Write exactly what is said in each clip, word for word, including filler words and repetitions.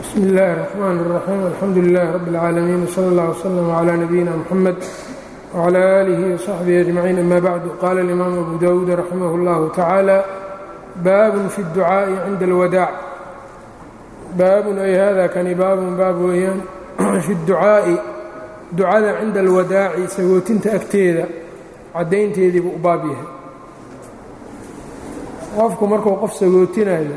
بسم الله الرحمن الرحيم الحمد لله رب العالمين وصلى الله وسلم على نبينا محمد وعلى آله وصحبه أجمعين أما بعد. قال الإمام أبو داود رحمه الله تعالى باب في الدعاء عند الوداع. baabun ay hada kani baabun baab weeyaan fi اducaa'i ducada cinda alwadaaci sagootinta agteeda caddaynteedii buu u baab yahay. qofku markuu qof sagootinayo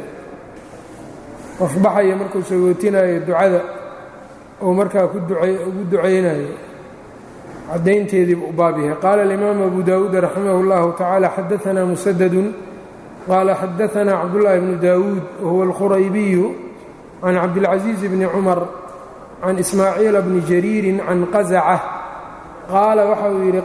qof baxaya markuu sagootinayo ducada oo markaa ku ugu ducaynayo caddaynteedii buu u baab yahay. qaala alimaamu abu daawuud raximah اllahu tacaala xadaanaa musadadun qaala xadaanaa cabdullaahi bnu daawuud wahuwa alkhuraybiyu can cabdilcaziiz bni cumar can ismaaciila bni jariirin can qazacah qaala waxa uu yidhi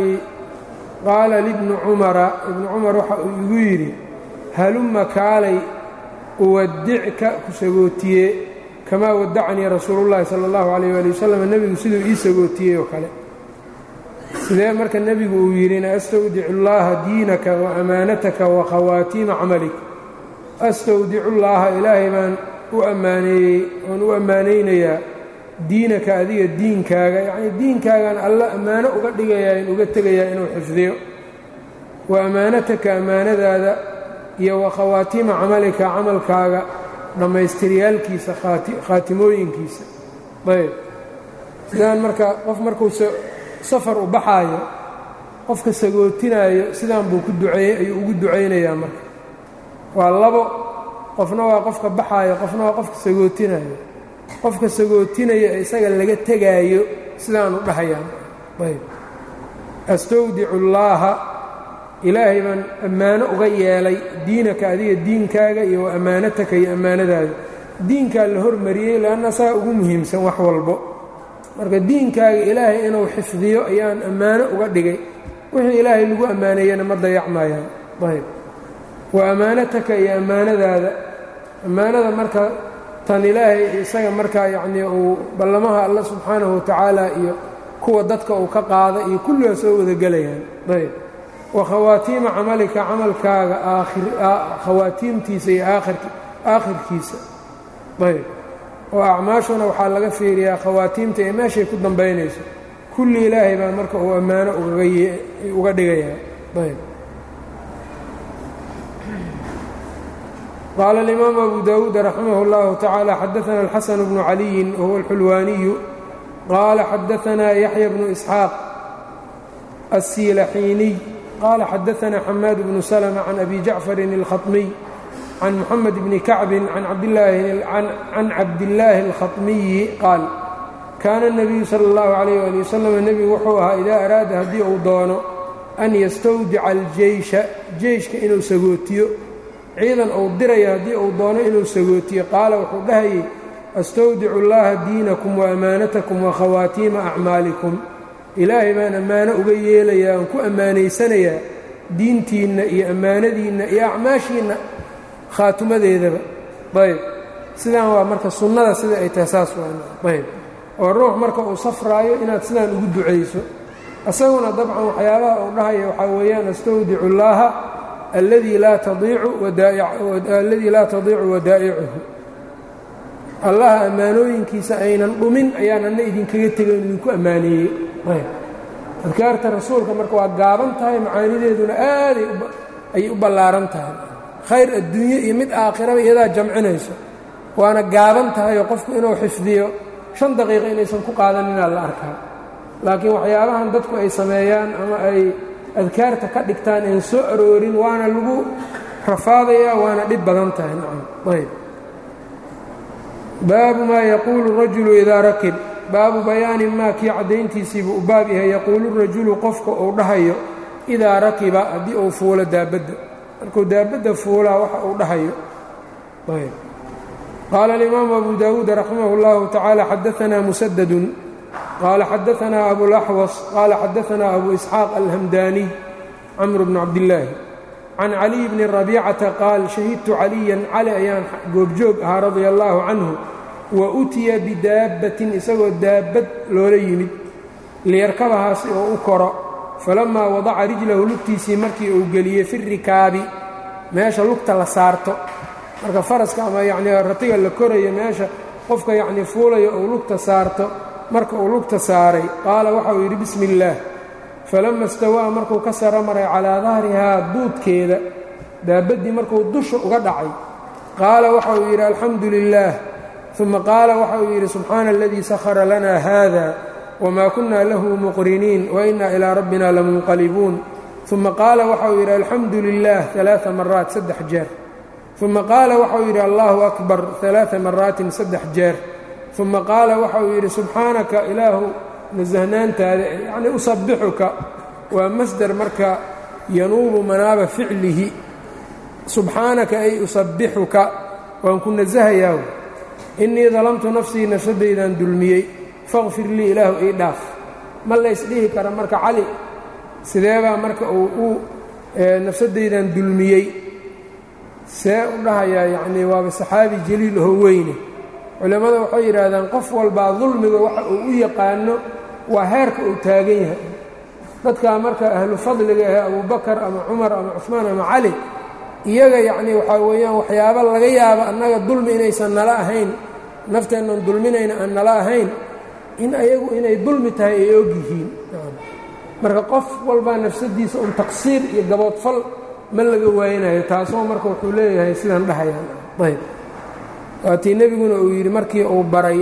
qaala libni cumara ibnu cumar waxa uu igu yidhi halumma kaalay uwadicka ku sagootiye kamaa wadacanii rasuulu llahi sala allahu calayh waali wasalam nebigu siduu ii sagootiyey oo kale. sidee marka nebigu uu yidhina astawdicu llaha diinaka wa amaanataka wa khawaatiima camalik. astawdicu llaaha ilaahay baan u ammaaneeyey oon u ammaanaynayaa diinaka adiga diinkaaga yacnii diinkaagaan alla ammaano uga dhigayaa in uga tegayaa inuu xifdiyo, wa ammaanataka ammaanadaada iyo wa khawaatiima camalika camalkaaga dhammaystiryaalkiisa khaatimooyinkiisa. ayb sidaan marka qof markuu safar u baxaayo qofka sagootinaayo sidaan buu ku duceeyey ayuu ugu ducaynayaa. marka waa labo, qofna waa qofka baxaayo qofna waa qofka sagootinayo. qofka sagootinaya ee isaga laga tegaayo sidaanu dhahayaan. ayb astawdicu llaaha ilaahay baan ammaano uga yeelay diinaka adiga diinkaaga iyo wa ammaanataka iyo ammaanadaada. diinkaa la hormariyey leanna saa ugu muhiimsan wax walbo. marka diinkaaga ilaahay inuu xifdiyo ayaan ammaano uga dhigay. wixii ilaahay lagu ammaaneeyana ma dayacmayaan. ayb wa ammaanataka iyo ammaanadaada. ammaanada marka tan ilaahay isaga markaa yacnii uu ballamaha alla subxaanahu watacaala iyo kuwa dadka uu ka qaada iyo kulligaa soo wada gelayaan. ayb wa khawaatiima camalika camalkaaga khawaatiimtiisa iyo aakhirkiisa. ayb oo acmaashuna waxaa laga fiiriyaa khawaatiimta ee meeshay ku dambaynayso. kulli ilaahay baa marka uu ammaano uga dhigayaa. ayb qaala alimaamu abu daawuud raximah اllahu tacaala xadaana alxasan bnu caliyin wahuwa alxulwaaniyu qaala xadaanaa yaxya bnu isxaaq aلsilaxiiniy qaala xadaanaa xamaad bnu salma can abi jacfarin اlkhaطmiy can muxamed bni kacbin can cabdillaahi اlkhaطmiyi qaal kaana الnabiyu salى اllahu عalayh ali wasalam nebigu wuxuu ahaa idaa araada haddii uu doono an yastawdica aljeysha jeyshka inuu sagootiyo ciidan uu dirayo haddii uu doono inuu sagootiyo qaala wuxuu dhahayay astawdicu llaaha diinakum wa ammaanatakum wa khawaatiima acmaalikum. ilaahay baan ammaano uga yeelayaa aan ku ammaanaysanayaa diintiinna iyo ammaanadiinna iyo acmaashiinna khaatimadeedaba. ayb sidaan waa marka sunnada sida ay tahay saas waa. ayb oo ruux marka uu safraayo inaad sidaan ugu ducayso. isaguna dabcan waxyaabaha uu dhahaya waxaa weeyaan astawdicu llaaha alladii laa tadiicu wadaa'icuhu. allaha ammaanooyinkiisa aynan dhumin ayaananna idinkaga tegayn idinku ammaaneeyey. ayb adkaarta rasuulka marka waa gaaban tahay, macaanideeduna aaday ayay u ballaaran tahay. khayr adduunye iyo mid aakhiraba iyadaa jamcinayso, waana gaaban tahay oo qofku inuu xifdiyo shan daqiiqa inaysan ku qaadaninaa la arkaa. laakiin waxyaabahan dadku ay sameeyaan ama ay adkaarta ka dhigtaan aan soo aroorin waana lagu rafaadayaa, waana dhib badan tahay. nacam ayb baabu maa yaquulu rajulu idaa rakib. baabu bayaani maa kii caddayntiisiibuu u baab yahay yaquulu rajulu qofka uu dhahayo idaa rakiba haddii uu fuulo daabadda. markuu daabadda fuulaa waxa uu dhahayo. ayb qaala alimaamu abu daawuud raximah اllahu tacaala xadaanaa musadadun qaala xadaanaa abulaxwas qaala xadaanaa abu isxaaq alhamdaaniy camr bnu cabdillaahi can caliy bni rabiicata qaal shahidtu caliyan cali ayaan goobjoog ahaa radia allaahu canhu wa utiya bidaabbatin isagoo daabbad loola yimid liyarkabahaasi oo u koro. falammaa wadaca rijlahu lugtiisii markii uu geliyey fi rikaabi meesha lugta la saarto marka faraska ama yacnii ratiga la korayo meesha qofka yacnii fuulayo uu lugta saarto marka uu lugta saaray qaala waxa uu yidhi bismi illaah falama istawaa markuu ka saro maray calaa dahrihaa duudkeeda daabaddii markuu dusha uga dhacay qaala waxa uu yidhi alxamdu lilaah uma qaala waxa uu yidhi subxaana aladii sahara lana haada wmaa kuna lahu muqriniin wainaa ilaa rabbina lamunqalibuun uma qaala waxa uu yidhi alxamdu lilah ثalaaثa maraat saddex jeer uma qaala waxa uu yidhi allahu akbar ثalaaثa maraatin saddex jeer uma qaala waxa uu yidhi subxaanaka ilaahu nasahnaantaada yacni usabixuka waa masder marka yanuubu manaaba ficlihi subxaanaka ay usabixuka waan ku nasahayaa innii dalamtu nafsii nafsadaydan dulmiyey faqfir lii ilaahu ii dhaaf ma laysdhihi kara marka cali sideebaa marka uu u nafsadaydan dulmiyey see u dhahayaa yacnii waaba saxaabi jaliil oo weyne culammada waxay yidhaahdaan qof walbaa dulmiga waxa uu u yaqaano waa heerka uu taagan yahay dadkaa marka ahlu fadliga ahe abubakar ama cumar ama cusmaan ama cali iyaga yacnii waxaa weeyaan waxyaaba laga yaabo annaga dulmi inaysan nala ahayn nafteennan dulminayna aan nala ahayn in ayagu inay dulmi tahay ay og yihiin marka qof walbaa nafsadiisa un taqsiir iyo gaboodfal ma laga waaynayo taasoo marka wuxuu leeyahay sidaan dhahayaan ayb waatii nebiguna uu yidhi markii uu baray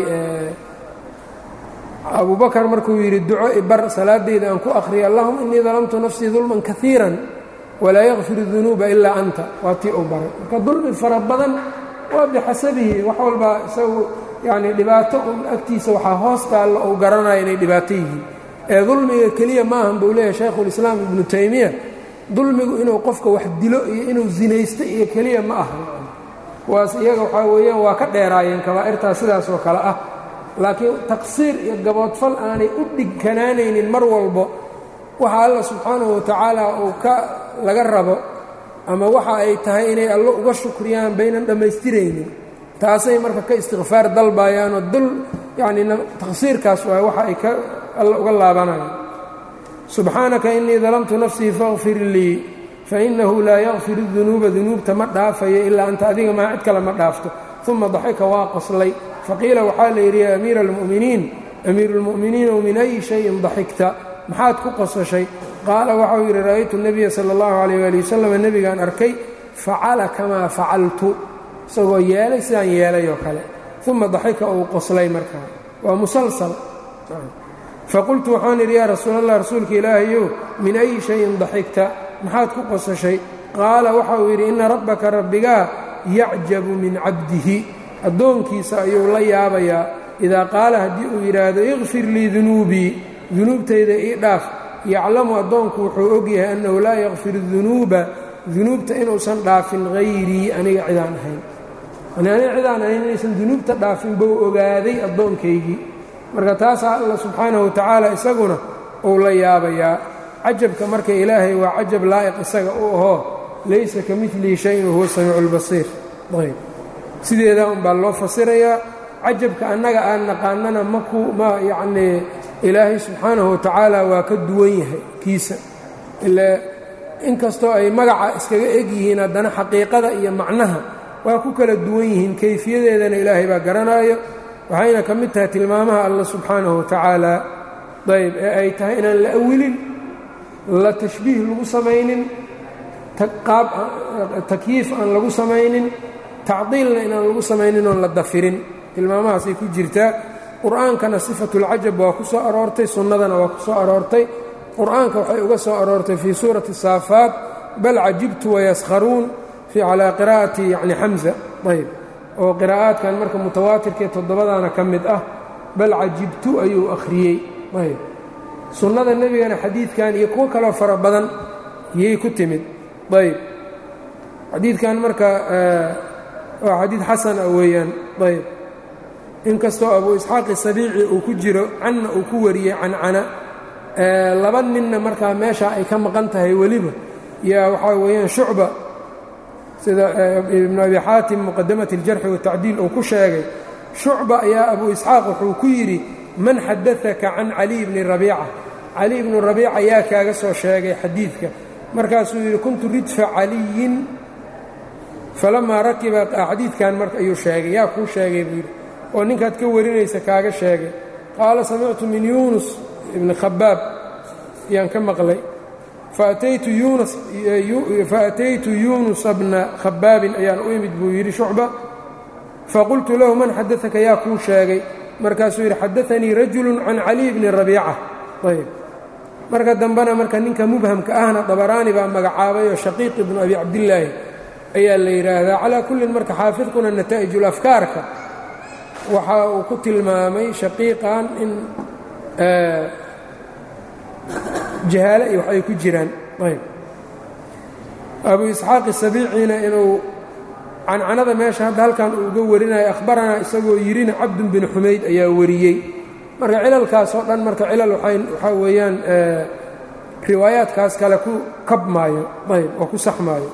abubakar markuu yidhi duco ibar salaadayda aan ku akhriya allahuma innii dalamtu nafsii dulman kaiiran walaa yakfiru dunuuba ilaa anta waa tii uu baray marka dulmi fara badan waa bixasabihi wax walbaa isagu yacnii dhibaato un agtiisa waxaa hoos taallo uu garanaya inay dhibaato yihiin ee dulmiga keliya ma ahan buu leeyahay shaykhulislaam ibnu taymiya dulmigu inuu qofka wax dilo iyo inuu zinaysto iyo keliya ma aha kuwaas iyaga waxaa weeyaan waa ka dheeraayeen kabaa'irtaas sidaas oo kale ah laakiin taqsiir iyo gaboodfal aanay u dhigkanaanaynin mar walbo waxa alla subxaanahu watacaala uu ka laga rabo ama waxa ay tahay inay allo uga shukriyaan baynan dhammaystiraynin taasay marka ka istikfaar dalbayaanoo dul yacnii taqsiirkaas waay waxa ay ka alla uga laabanayaan subxaanaka innii dalamtu nafsii faغfir lii fainahu laa yakfir dunuuba dunuubta ma dhaafayo ilaa anta adiga maa cid kale ma dhaafto uma daxika waa qoslay faqiila waxaa la yidhi ya amiira almu'miniin amiiru اlmu'miniinow min ayi shayin daxikta maxaad ku qosashay qaala waxau yidhi ra'aytu الnabiya salى اllahu عalayh ali wasalam nebigaan arkay facala kamaa facaltu isagoo yeelay sidaan yeelay oo kale uma daxika uu qoslay markaa waa musalsal faqultu waxaan idhi yaa rasuul allah rasuulka ilaahayow min ayi shayin daxigta maxaad ku qosashay qaala waxa uu yidhi inna rabbaka rabbigaa yacjabu min cabdihi addoonkiisa ayuu la yaabayaa idaa qaala haddii uu yidhaahdo ikfir lii dunuubii dunuubtayda ii dhaaf yaclamu addoonku wuxuu og yahay annahu laa yakfir dunuuba dunuubta inuusan dhaafin hayrii aniga cidaan ahayn aniga cidaan ahayn inaysan dunuubta dhaafin buu ogaaday addoonkaygii marka taasaa alla subxaanahu watacaala isaguna uu la yaabayaa cajabka marka ilaahay waa cajab laa'iq isaga u ahoo laysa ka midlihi shayin wahuwa samiicu lbasiir ayb sideedaa unbaa loo fasirayaa cajabka annaga aan naqaanana maku ma yacnii ilaahay subxaanahu watacaala waa ka duwan yahay kiisa ilaa inkastoo ay magaca iskaga eg yihiin haddana xaqiiqada iyo macnaha waa ku kala duwan yihiin kayfiyadeedana ilaahay baa garanaayo waxayna ka mid tahay tilmaamaha alla subxaanahu watacaala ayb ee ay tahay inaan la awilin la tashbiih lagu samaynin qaab takyiif aan lagu samaynin tacdiilna inaan lagu samaynin oon la dafirin tilmaamahaasay ku jirtaa qur'aankana sifatulcajab waa ku soo aroortay sunnadana waa ku soo aroortay qur'aanka waxay uga soo aroortay fii suurati saafaat bal cajibtu wayaskharuun fii calaa qiraa'ati yacni xamsa ayb oo qiraa'aadkan marka mutawaatirkee toddobadaana ka mid ah bal cajibtu ayuu akhriyey ayb sunnada nebigana xadiidkan iyo kuwo kaloo fara badan yay ku timid ayb xadiidkan marka waa xadiid xasan ah weeyaan ayb inkastoo abu isxaaqi sabiici uu ku jiro canna uu ku wariyey cancana laba ninna markaa meesha ay ka maqan tahay weliba yaa waxaa weeyaan shucba sida ibnu abi xaatim muqadamati اljarxi watacdiil uu ku sheegay shucba ayaa abu isxaaq wuxuu ku yidhi man xadaaka can caliy bni rabiica cali bnu rabiica yaa kaaga soo sheegay xadiidka markaasuu yidhi kuntu ridfa caliyin falamaa rakiba xadiidkan marka ayuu sheegay yaa kuu sheegay buu yidhi oo ninkaad ka warinaysa kaaga sheegay qaala samictu min yuunus ibni khabaab ayaan ka maqlay faataytu yuunus faataytu yuunusa bna khabaabin ayaan u imid buu yidhi shucba faqultu lahu man xadaaka yaa kuu sheegay markaasuu yidhi xadaanii rajulu can caliy bni rabiica ayb marka dambena marka ninka mubhamka ahna dabaraani baa magacaabay oo shaqiiq ibnu abi cabdillaahi ayaa la yidhaahdaa calaa kullin marka xaafidkuna nataa'ijulafkaarka waxa uu ku tilmaamay shaqiiqan in jahaale iyo wax ay ku jiraan ayb abu isxaaq isabiiciina inuu cancanada meesha hadda halkan uu uga warinayo akhbaranaa isagoo yidhina cabdun bin xumayd ayaa wariyey marka cilalkaas oo dhan marka cilal waxaa weeyaan riwaayaadkaas kale ku kab maayo ayb oo ku sax maayo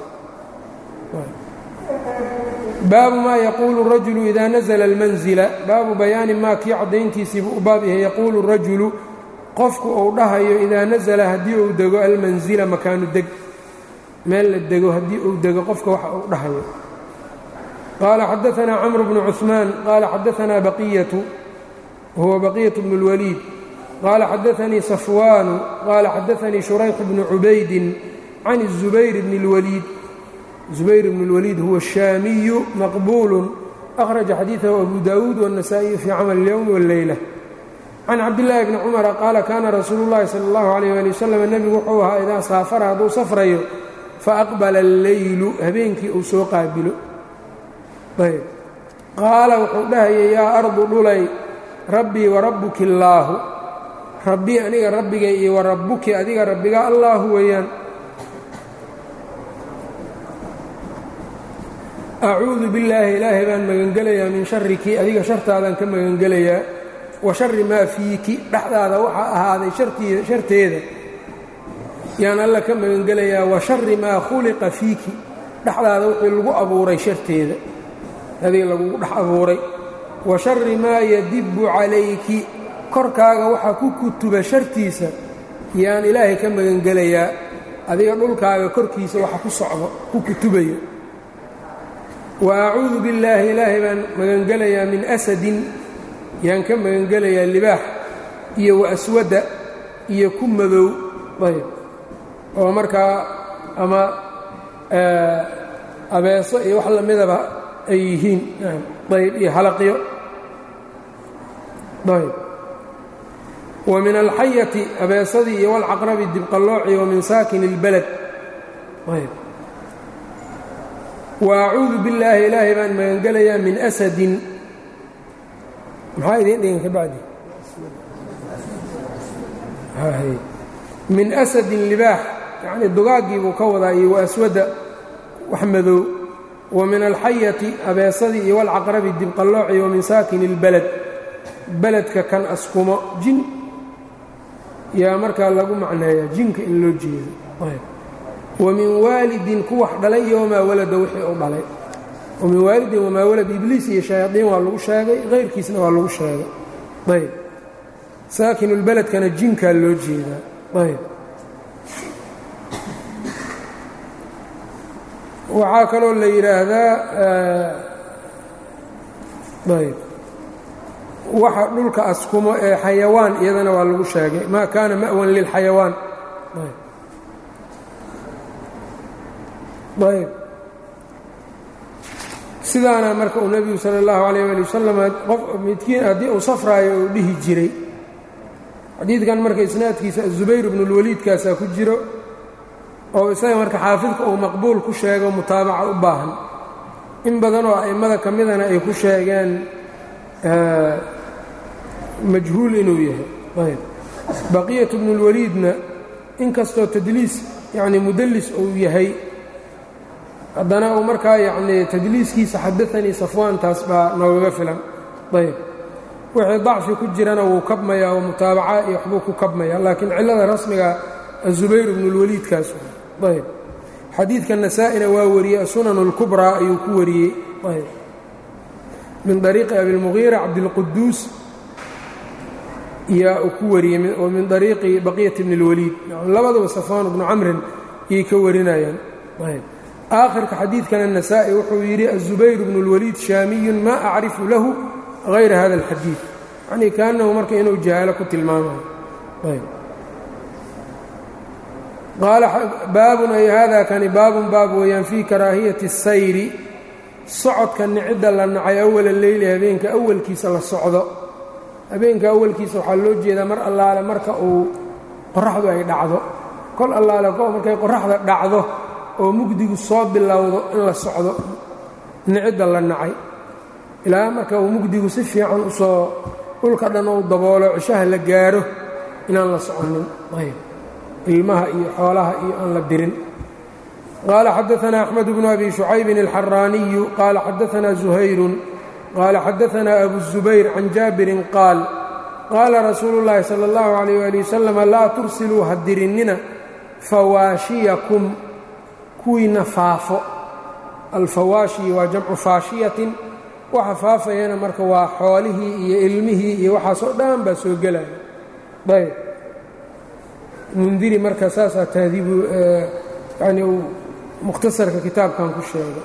baabu maa yaquulu rajulu idaa nazla almanzila baabu bayaani maa kii caddayntiisiibuu u baab yahay yaquulu rajulu qofku uu dhahayo idaa nasala haddii uu dego almanzila makaanu deg meel la dego haddii uu dego qofka waxa uu dhahayo qaala xadaanaa camru bnu cuثmaan qaala xadaanaa baqiyatu huwa baqiyatu bnu اlwaliid qaala xadaanii safwaanu qaala xadaanii shurayx bnu cubaydin can الzubayr bni اlwaliid zubayr bn اlwaliid huwa الshaamiyu maqbuulu akhraja xadiiثahu abu daawuud wالnasaئiyu fii camal اlyowm wاlleyla can cabdillaahi bni cumara qaala kaana rasuulu اllahi salى اllahu عalيyh ali wasalam nebigu wuxuu ahaa idaa saafara hadduu safrayo faaqbala alleylu habeenkii uu soo qaabilo ayb qaala wuxuu dhahayay yaa ardu dhulay rabbii warabbuki illaahu rabbii aniga rabbigay iyo warabbuki adiga rabbiga allaahu weeyaan acuudu billaahi ilaahay baan magangelayaa min shariki adiga shartaadaan ka magangelayaa wa shari maa fiiki dhexdaada waxaa ahaaday sharteeda yaan alla ka magangelayaa wa shari maa khuliqa fiiki dhexdaada wixii lagu abuuray sharteeda adiga lagugu dhex abuuray wa shari maa yadibbu calayki korkaaga waxaa ku kutuba shartiisa yaan ilaahay ka magangelayaa adiga dhulkaaga korkiisa waxa ku socdo ku kutubayo wa acuudu billaahi ilaahay baan magangelayaa min asadin yaan ka magangelayaa libaax iyo wa aswada iyo ku madow ayb oo markaa ama abeeso iyo wax lamidaba ay yihiin ayb iyo halaqyo ayb wa min alxayati abeesadii iyo walcaqrabi dibqallooci wa min saakini اlbalad ayb wa acuudu billaahi ilaahay baan magangelayaa min asadin maxaa idiin dhigan ka bacdi min asadin libaax yacnii dugaaggii buu ka wadaa iyo wa aswada wax madow wa min alxayati abeesadii iyo walcaqrabi dibqallooci wa min saakini اlbalad beledka kan askumo jin yaa markaa lagu macneeyaa jinka in loo jeedo wa min waalidin ku wax dhalay iyo wamaa walada wixii u dhalay wa min waalidin wamaa walad ibliis iyo shayaadiin waa lagu sheegay hayrkiisna waa lagu sheegay ayb saakinulbeledkana jinkaa loo jeedaa ayb waxaa kaloo la yidhaahdaa ayb waxa dhulka askumo ee xayawaan iyadana waa lagu sheegay maa kaana ma'wan lilxayawaan ayb sidaana marka uu nebigu sala اllahu alayh ali wasalam qof midkiin haddii uu safraayo uu dhihi jiray xadiidkan marka isnaadkiisa azubayr bnu اlwaliidkaasaa ku jiro oo isaga marka xaafidka uu maqbuul ku sheego mutaabaca u baahan in badanoo a'immada ka midana ay ku sheegeen majhuul inuu yahay ayb baqiyatu bnu اlwaliidna inkastoo tadliis yacni mudallis uu yahay haddana uu markaa yacnii tadliiskiisa xadaanii safwaan taas baa noogaga filan ayb wixii dacfi ku jirana wuu kabmayaa oo mutaabaca iyo waxbuu ku kabmayaa laakiin cillada rasmiga azubayr bnu اlwaliidkaas ayb xadiidka nasaa-ina waa wariyey asunan اlkubraa ayuu ku wariyey ayb min طariiqi abilmugiira cabdilquduus yaa uu ku wariyey oo min طariiqi baqiyati bni اlwaliid labaduba safwaan bnu camrin yay ka warinayaan ayb aakhirka xadiidkana النasaaئي wuxuu yidhi الزubayr bnu الwaliid shaamiyun maa acrifu lahu غayra hada الxadiiث yani kaanahu marka inuu jahaalo ku tilmaamayo ayb qaala baabun ay hada kani baabun baab weeyaan fii karaahiyati الsayri socodka nicidda la nacay awala leyli habeenka awalkiisa la socdo habeenka awalkiisa waxaa loo jeedaa mar allaale marka uu qoraxdu ay dhacdo kol allaale ko markay qoraxda dhacdo oo mugdigu soo bilowdo in la socdo nicidda la nacay ilaa marka uu mugdigu si fiican usoo dhulka dhan uu daboolo cishaha la gaaro inaan la soconin ayb ilmaha iyo xoolaha iyo aan la dirin qaala xadaanaa axmed bnu abi shucaybin alxaraaniyu qaala xadaanaa zuhayrun qaala xadaanaa abu الzubayr can jaabirin qaal qaala rasuulu اllaahi salى اllahu عalayh ali wasalam laa tursiluu ha dirinnina fawaashiyakum kuwiina faafo alfawaashi waa jamcu faashiyatin waxa faafayana marka waa xoolihii iyo ilmihii iyo waxaasoo dhan baa soo gelaya ayb mundiri marka saasaa tahdiibu yani uu mukhtasarka kitaabkan ku sheegay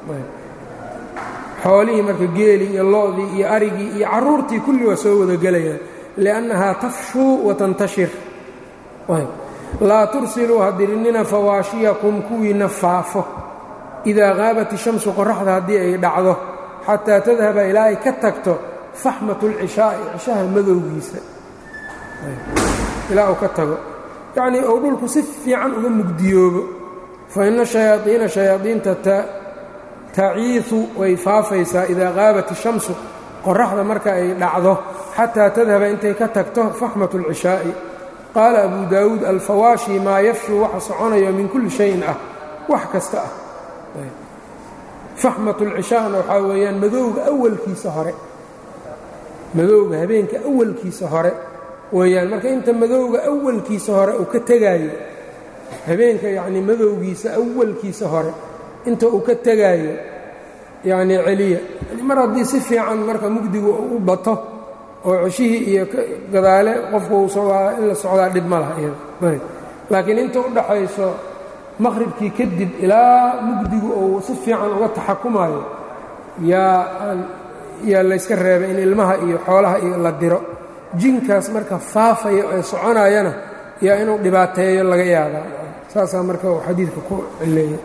xoolihii marka geelii iyo lo-dii iyo arigii iyo carruurtii kulli waa soo wada gelayaan liannahaa tafshuu watantashir ayb laa tursiluu ha dirinnina fawaashiyakum kuwiina faafo idaa qaabat ishamsu qoraxda haddii ay dhacdo xataa tadhaba ilaa ay ka tagto faxmatu اlcishaa'i cishaha madowgiisa ilaa uu ka tago yacnii ou dhulku si fiican uga mugdiyoobo fa ina shayaadiina shayaadiinta taciisu way faafaysaa idaa qaabat ishamsu qoraxda marka ay dhacdo xataa tadhaba intay ka tagto faxmatu اlcishaa'i qaala abu daawuud alfawaashi maa yafshuu waxa soconayo min kulli shayin ah wax kasta ah faxmatu اlcishaana waxaa weeyaan madowga awalkiisa hore madowga habeenka awalkiisa hore weeyaan marka inta madowga awalkiisa hore uu ka tegaayo habeenka yacnii madowgiisa awalkiisa hore inta uu ka tegaayo yacnii celiya mar haddii si fiican marka mugdigu u bato oo ceshihii iyo gadaale qofku in la socdaa dhib ma laha iyada laakiin inta u dhaxayso maqhribkii kadib ilaa mugdigu uu si fiican uga taxakumayo yaa yaa layska reebay in ilmaha iyo xoolaha iyo la diro jinkaas marka faafaya ee soconayana yaa inuu dhibaateeyo laga yaabaa saasaa marka uu xadiidka ku cileeyey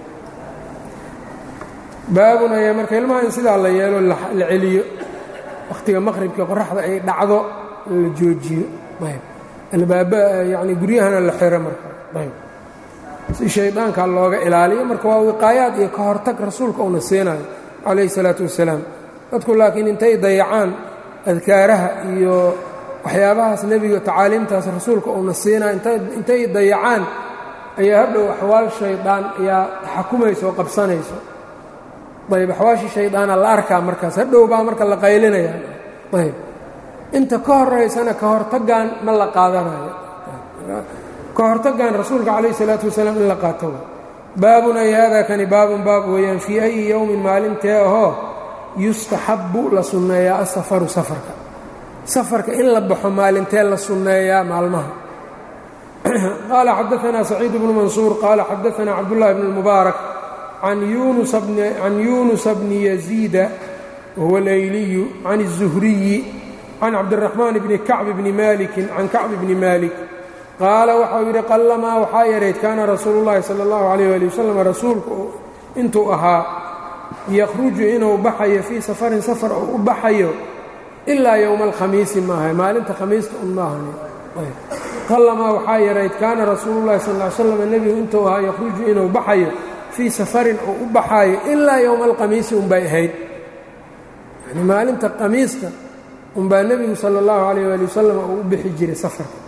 baabun ayaa marka ilmaha in sidaa la yeelo la celiyo wakhtiga maqhribka qoraxda ay dhacdo la joojiyo ayb albaaba yacni guryahana la xiro marka ayb si shaydaanka looga ilaaliyo marka waa wiqaayaad iyo ka hortag rasuulka uuna siinayo calayhi salaatu wasalaam dadku laakiin intay dayacaan adkaaraha iyo waxyaabahaas nebiga tacaaliimtaas rasuulka uuna siinayo intay dayacaan ayaa hadhow axwaal shaydaan ayaa taxakumayso oo qabsanayso ayb axwaashii shaydaana la arkaa markaas hadhow baa marka la qaylinaya ayb inta ka horaysana ka hortaggan ma la qaadanayo ka hortaggan rasuulka calayh isalaatu wasalaam in la qaato baabun ay haadaa kani baabun baab weeyaan fii ayi yowmin maalintee ahoo yustaxabbu la sunneeyaa asafaru safarka safarka in la baxo maalintee la sunneeyaa maalmaha qaala xadaanaa saciid bnu mansuur qaala xadaanaa cabdullahi bn اlmubaarak can yunusa bni yaziida wahuwa layliyu can الzuhriyi can cabdiraxmaan bni kacbi bni maliki can kacbi bni malik qaala waxau yidhi qallamaa waxaa yarayd kaana rasuulu llaahi sala allahu calayh ali wasalam rasuulku intuu ahaa yakhruju inuu baxayo fii safarin safar oo u baxayo ilaa yowma alkhamiisi maaha maalinta khamiista un maahani qallamaa waxaa yarayd kaana rasuulu llahi sal ly slam nebigu intuu ahaa yakhruju inuu baxayo fii safarin oo u baxaayo ilaa yowma alkhamiisi unbay ahayd yani maalinta khamiista unbaa nebigu sala allahu calayh ali wasalam uu u bixi jiray safarka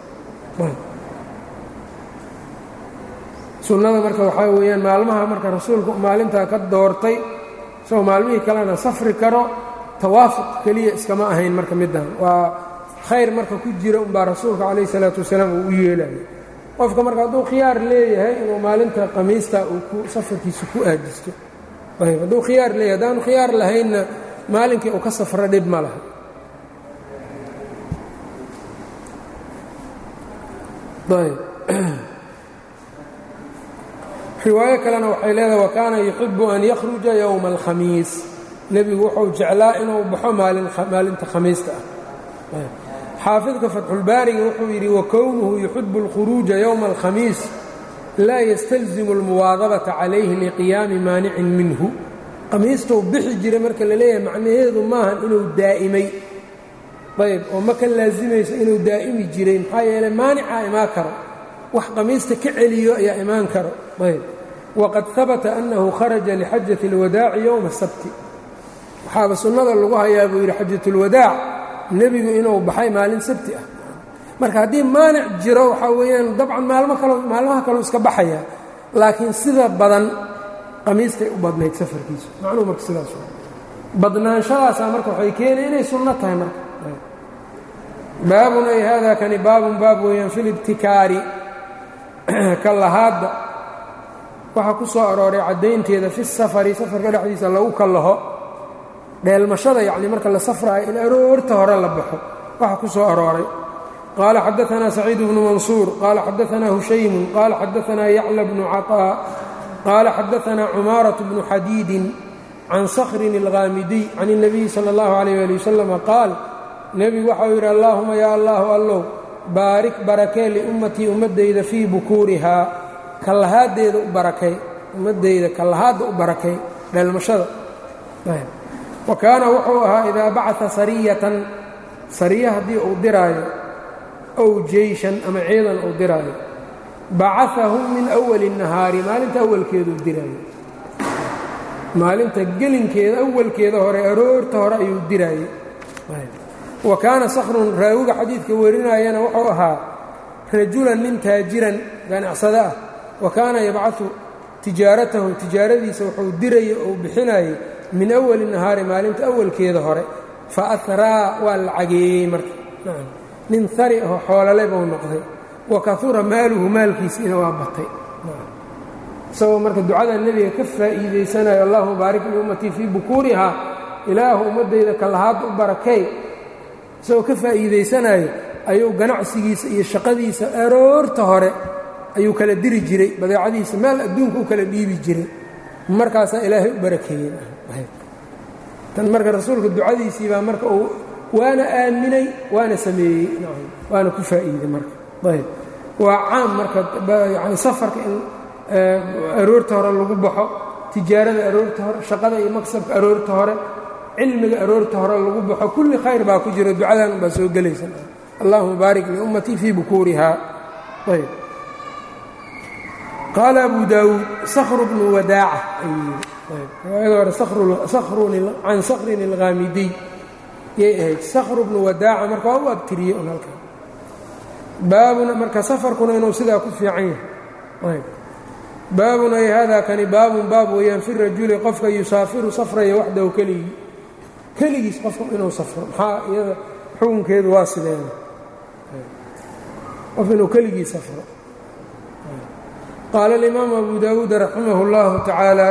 sunnada marka waxaa weeyaan maalmaha marka rasuulku maalintaa ka doortay isagoo maalmihii kalena safri karo tawaafuq keliya iskama ahayn marka middan waa khayr marka ku jira unbaa rasuulka calayh isalaatu wasalaam uu u yeelayo qofka marka hadduu khiyaar leeyahay inuu maalinta khamiista uu ku safarkiisa ku aadisto ayb hadduu khiyaar leeyahay haddaanu khiyaar lahaynna maalinkii uu ka safro dhib ma laha ayb riwaayo kalena waxay leedahay wakaana yuxibu an yakhruja yowma alkhamiis nebigu wuxuu jeclaa inuu baxo maalinta khamiista ah. xaafidka fatxulbaariga wuxuu yidhi wakownuhu yuxibu اlkhuruuja yowma alkhamiis laa yastalzimu اlmuwaadabata calayhi liqiyaami maanicin minhu. khamiistou bixi jiray marka la leeyahay macnaheedu maahan inuu daa'imay, ayb oo ma ka laasimayso inuu daa'imi jiray, maxaa yeeley maanicaa imaan karo, wax khamiista ka celiyo ayaa imaan karo. ayb waqad habata annahu kharaja lixajati اlwadaaci yowma asabti. waxaaba sunnada lagu hayaa buu yidhi xajatulwadaac nebigu inuu baxay maalin sabti ah. marka haddii maanic jiro waxaa weeyaan dabcan maalmo kalo maalmaha kaleu iska baxaya, laakiin sida badan khamiistay u badnayd safarkiisu. macnuhu marka sidaas badnaanshadaasaa marka waxay keenay inay sunno tahay. marka baabun ay haadaa kani baabun baab weeyaan fi libtikaari ka lahaadda waxaa ku soo arooray caddaynteeda fi safari safarka dhexdiisa lagu kallaho dheelmashada, yacni marka la safraayo in aroorta hore la baxo waxaa ku soo arooray. qaala xadaanaa saciid bnu mansuur qaala xadaanaa hushaymun qaala xadaanaa yacla bnu caطaa qaala xadaanaa cumaaraة bnu xadiidin can sakhrin اlghaamidiy can الnabiyi salى اllahu عalيyh ali wasalama qaal nebigu waxau yidhi allaahuma yaa allahu allow baarik barakee liummatii ummaddayda fii bukuurihaa kallahaaddeeda u barakay ummaddayda kallahaadda u barakay dheelmashada. wa kaana wuxuu ahaa idaa bacaa sariyatan sariya haddii uu diraayo ow jeyshan ama ciidan uu diraayo bacahahum min awali الnahaari maalinta awalkeeduu diraayo, maalinta gelinkeeda awalkeeda hore aroorta hore ayuu diraayey. wa kaana sakhrun raawiga xadiidka warinayana wuxuu ahaa rajulan nin taajiran ganacsada ah, wa kaana yabcaثu tijaaratahu tijaaradiisa wuxuu dirayey ou bixinayey min awali nahaari maalinta awalkeeda hore. fa ahraa waa la cageeyey marka nin hari aho xoolale buu noqday. wa kahura maaluhu maalkiisiina waa batay, isagoo marka ducada nebiga ka faa'iidaysanayo allahuma baarik liummatii fii bukuurihaa ilaahu ummaddayda kallahaadda u barakay, isagoo ka faa'iidaysanayo ayuu ganacsigiisa iyo shaqadiisa aroorta hore ayuu kala diri jiray, badeecadiisa meel adduunka u kala dhiibi jiray, markaasaa ilaahay u barakeeyey. tan marka rasuulka ducadiisii baa marka uu waana aaminay waana sameeyey, waana ku faa'iiday marka. ayb waa caam marka yani safarka in aroorta hore lagu baxo, tijaarada aroorta hore, shaqada iyo maksabka aroorta hore, cilmiga aroorta hore lagu baxo, kulli khayr baa ku jira. ducadan unbaa soo gelaysa allahuma baarik liummatii fii bukuurihaa. ayb qaala abu daawuud sakhru bnu wadaaca ayuu yidhi. riwaayada hore can sakhrin اlghaamidiy yay ahayd. sakhru bnu wadaaca marka waa u abtiriyey un halkan. baabuna marka safarkuna inuu sidaa ku fiican yahay. baabun ay haadaa kani baabun baab weeyaan fi rajuli qofka yusaafiru safraya waxdahu keligii keligiis qofka inuu safro maxaa iyada xukunkeedu waa sideen qof inuu keligii safro. qaala alimaamu abu daawuud raximah اllahu tacaala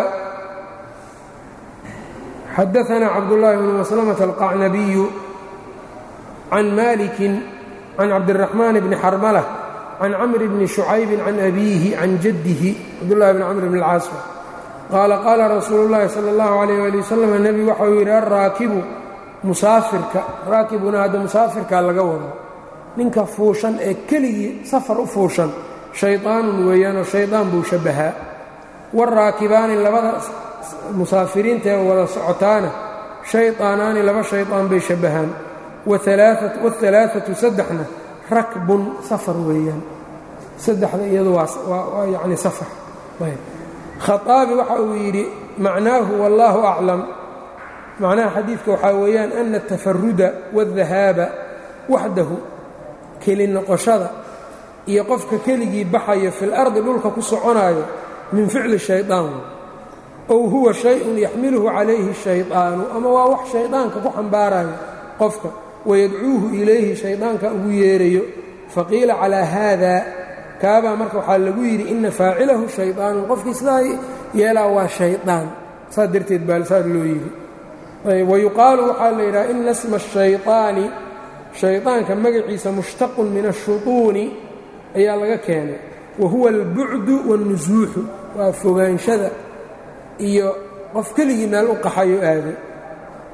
xadaanaa cabdullaahi bnu maslamata alqacnabiyu can maalikin can cabdiraxmaan bni xarmala can camr bni shucaybin can abiihi can jaddihi cabdullahi bni camr bni alcaas qaala qaala rasuulu llaahi sala allahu calayh ali wasalam nebigu waxau yidhi alraakibu musaafirka raakibuna hadda musaafirkaa laga wado ninka fuushan ee keligii safar u fuushan shayطaanun weeyaanoo shaydaan buu shabbahaa. waraakibaani labada musaafiriinta ee wada socotaana shayطaanaani laba shaydaan bay shabbahaan. wahalaaثatu saddexna rakbun safar weeyaan, saddexda iyadu waa yani safar. khaطaabi waxa uu yidhi macnaahu wallaahu aclam, macnaha xadiidka waxaa weeyaan ana atafaruda waاdahaaba waxdahu keli noqoshada iyo qofka keligii baxayo fi lardi dhulka ku soconaayo min ficli shayطaan ow huwa shay-un yaxmiluhu calayhi shayطaanu, ama waa wax shaydaanka ku xambaarayo qofka wayadcuuhu ilayhi shaydaanka ugu yeerayo. faqiila calaa haada kaabaa marka waxaa lagu yidhi ina faacilahu shayطaanu, qofkii sidaa yeelaa waa shaydaan, saas darteed baa saas loo yidhi. wayuqaalu waxaa la yidhaha ina sma الshayطaani shayطaanka magaciisa mushtaqun min الshuطuuni ayaa laga keenay, wa huwa albucdu waاlnusuuxu waa fogaanshada iyo qof keligii meel u qaxayo aaday.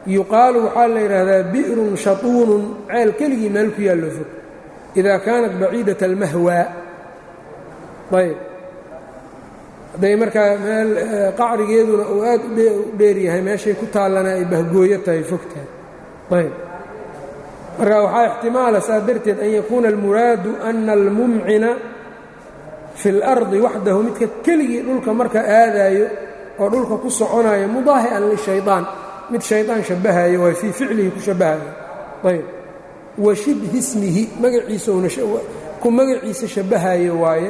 yuqaalu waxaa la yidhaahdaa bi'run shatuunun ceel keligii meel ku yaallo fog idaa kaanat baciidat almahwaa ayb hadday markaa meel qacrigeeduna uu aad u dheer yahay meeshay ku taallana ay bahgooyo tahay fogtahay ayb marka waxaa ixtimaala saa darteed an yakuuna almuraadu ana almumcina fi اlardi waxdahu midka keligii dhulka marka aadaayo oo dhulka ku soconayo mudaahi'an lishayطaan mid shayطaan shabahayo waay fii ficlihi ku shabahayo ayb wa shibhi ismihi magaciisauna ku magaciisa shabahayo waaye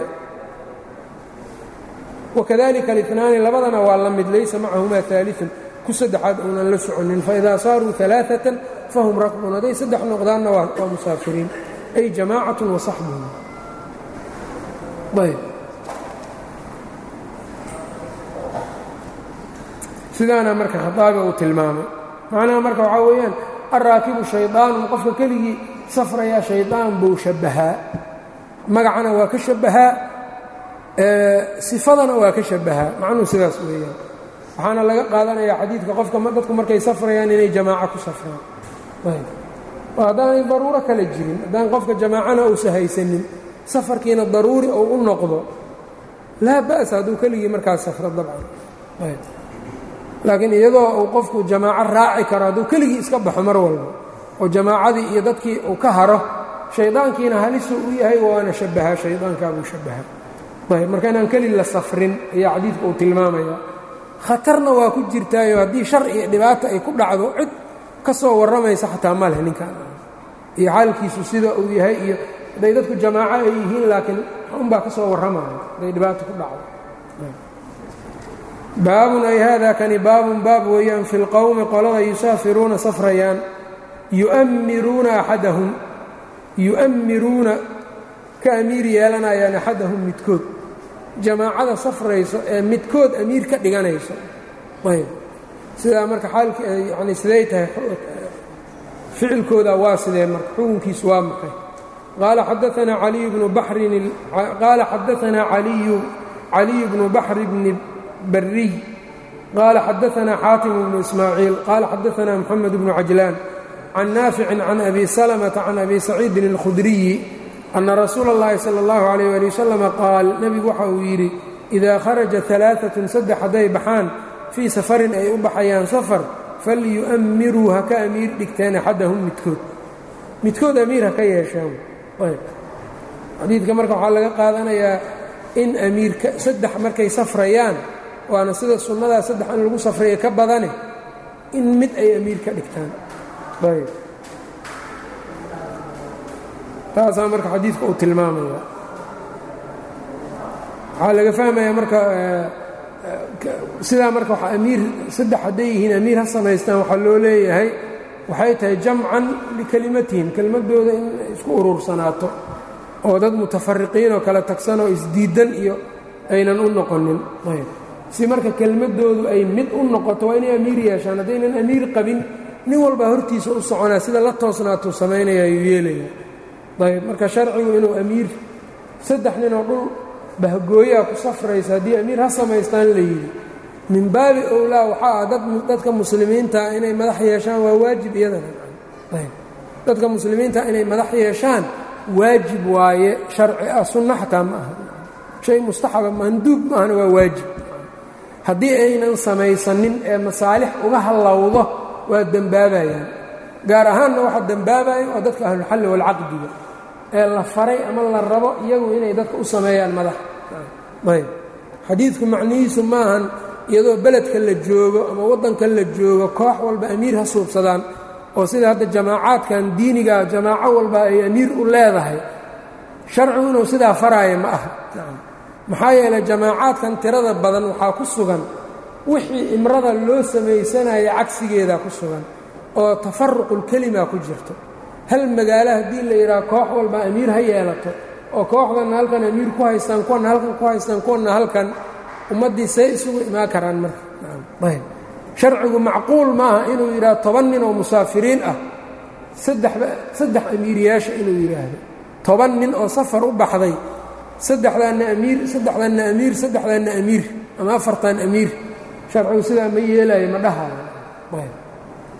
wakadalika اlاثnaani labadana waa la mid laysa macahumaa ثaaliثun ku saddexaad uunan la soconin faidaa saaruu ثaلaaثaة fahum rakbun hadday saddex noqdaanna waa musaafiriin ay jamaacaة wasaxbuhum ayb sidaana marka khaaabi uu tilmaamay macnaha marka waxaa weeyaan alraakibu shayطaanun qofka keligii safrayaa shayطaan buu shabahaa magacana waa ka shabahaa sifadana waa ka shabahaa macnuhu sidaas weeyaan waxaana laga qaadanayaa xadiidka qofka dadku markay safrayaan inay jamaaco ku safraan ayb haddaanay daruuro kale jirin haddaan qofka jamaacana uusa haysanin safarkiina daruuri ou u noqdo laa ba'sa hadduu keligii markaas safro dabcan ayb laakiin iyadoo uu qofku jamaaco raaci karo hadduu keligii iska baxo mar walba oo jamaacadii iyo dadkii uu ka haro shaydaankiina halisuu u yahay waana shabahaa shaydaankaabuu shabahaa ayb marka inaan keli la safrin ayaa xadiidka uu tilmaamaya khatarna waa ku jirtaayo haddii shar iyo dhibaato ay ku dhacdo cid ka soo warramaysa xataa ma leh ninkan iyo xaalkiisu sida uu yahay iyo hadday dadku jamaaco ay yihiin laakiin unbaa ka soo warramaya hadday dhibaato ku dhacdo baabun ay haadaa kani baabun baab weeyaan fi lqowmi qolada yusaafiruuna safrayaan yu'ammiruuna axadahum yu'ammiruuna ka amiir yeelanayaan axadahum midkood jamaacada safrayso ee midkood amiir ka dhiganayso ayb sidaa marka xaalki yani siday tahay ficilkooda waa sidee marka xukunkiisu waa maxay qaala xadaanaa caliy bnu baxrin qaala xadaanaa aliyu caliyu bnu baxri bni bariy qaala xadaanaa xaatim bnu ismaaciil qaala xadaanaa moxamed bnu cajlaan can naaficin can abi salamata can abi saciidin اlkhudriyi ana rasuula اllahi salى اllahu عalayh ali wasalam qaal nebigu waxa uu yidhi idaa kharaja alaaatun saddex hadday baxaan fii safarin ay u baxayaan safar falyu'ammiruu ha ka amiir dhigteen axadahum midkood midkood amiir ha ka yeeshaan xadiidka marka waxaa laga qaadanayaa in amiirka saddex markay safrayaan waana sida sunnadaa saddex in lagu safrayo ka badane in mid ay amiir ka dhigtaan ayb taasaa marka xadiidka uu tilmaamaya waxaa laga fahmaya marka sidaa marka waa amiir saddex hadday yihiin amiir ha samaystaan waxaa loo leeyahay waxay tahay jamcan likelimatihim kelimadooda in isku urursanaato oo dad mutafariqiin oo kala tagsan oo isdiidan iyo aynan u noqonin ayb si marka kelmadoodu ay mid u noqoto waa inay amiir yeeshaan haddaynan amiir qabin nin walbaa hortiisa u soconaa sida la toosnaatuu samaynaya ayuu yeelaya ayb marka sharcigu inuu amiir saddex ninoo dhul bahgooyaa ku safraysa haddii amiir ha samaystaan la yidhi min baabi owlaa waxaa ah dadka muslimiintaa inay madax yeeshaan waa waajib iyadana ayb dadka muslimiinta inay madax yeeshaan waajib waaye sharci ah sunno xataa ma aha shay mustaxaba manduub maahana waa waajib haddii aynan samaysanin ee masaalix uga hallowdo waa dembaabayaan gaar ahaanna waxa dembaabayo waa dadka ahlulxalli walcaqdiga ee la faray ama la rabo iyagu inay dadka u sameeyaan madax ayb xadiidku macnihiisu maahan iyadoo beledka la joogo ama waddanka la joogo koox walba amiir ha suubsadaan oo sida hadda jamaacaadkan diiniga jamaaco walba ay amiir u leedahay sharcigu inuu sidaa faraayo ma aha maxaa yeelay jamaacaadkan tirada badan waxaa ku sugan wixii imrada loo samaysanaya cagsigeeda ku sugan oo tafaruqulkelima ku jirto hal magaalo haddii la yidhaha koox walba amiir ha yeelato oo kooxdanna halkan amiir ku haystaan kuwanna halkan ku haystaan kuwanna halkan ummaddii see isugu imaan karaan marka ayb sharcigu macquul maaha inuu yidhaha toban nin oo musaafiriin ah saddexba saddex amiiriyaasha inuu yidhaahdo toban nin oo safar u baxday saddexdaanna amiir saddexdaanna amiir saddexdaanna amiir ama afartan amiir sharcigu sidaa ma yeelayo ma dhahayo ayb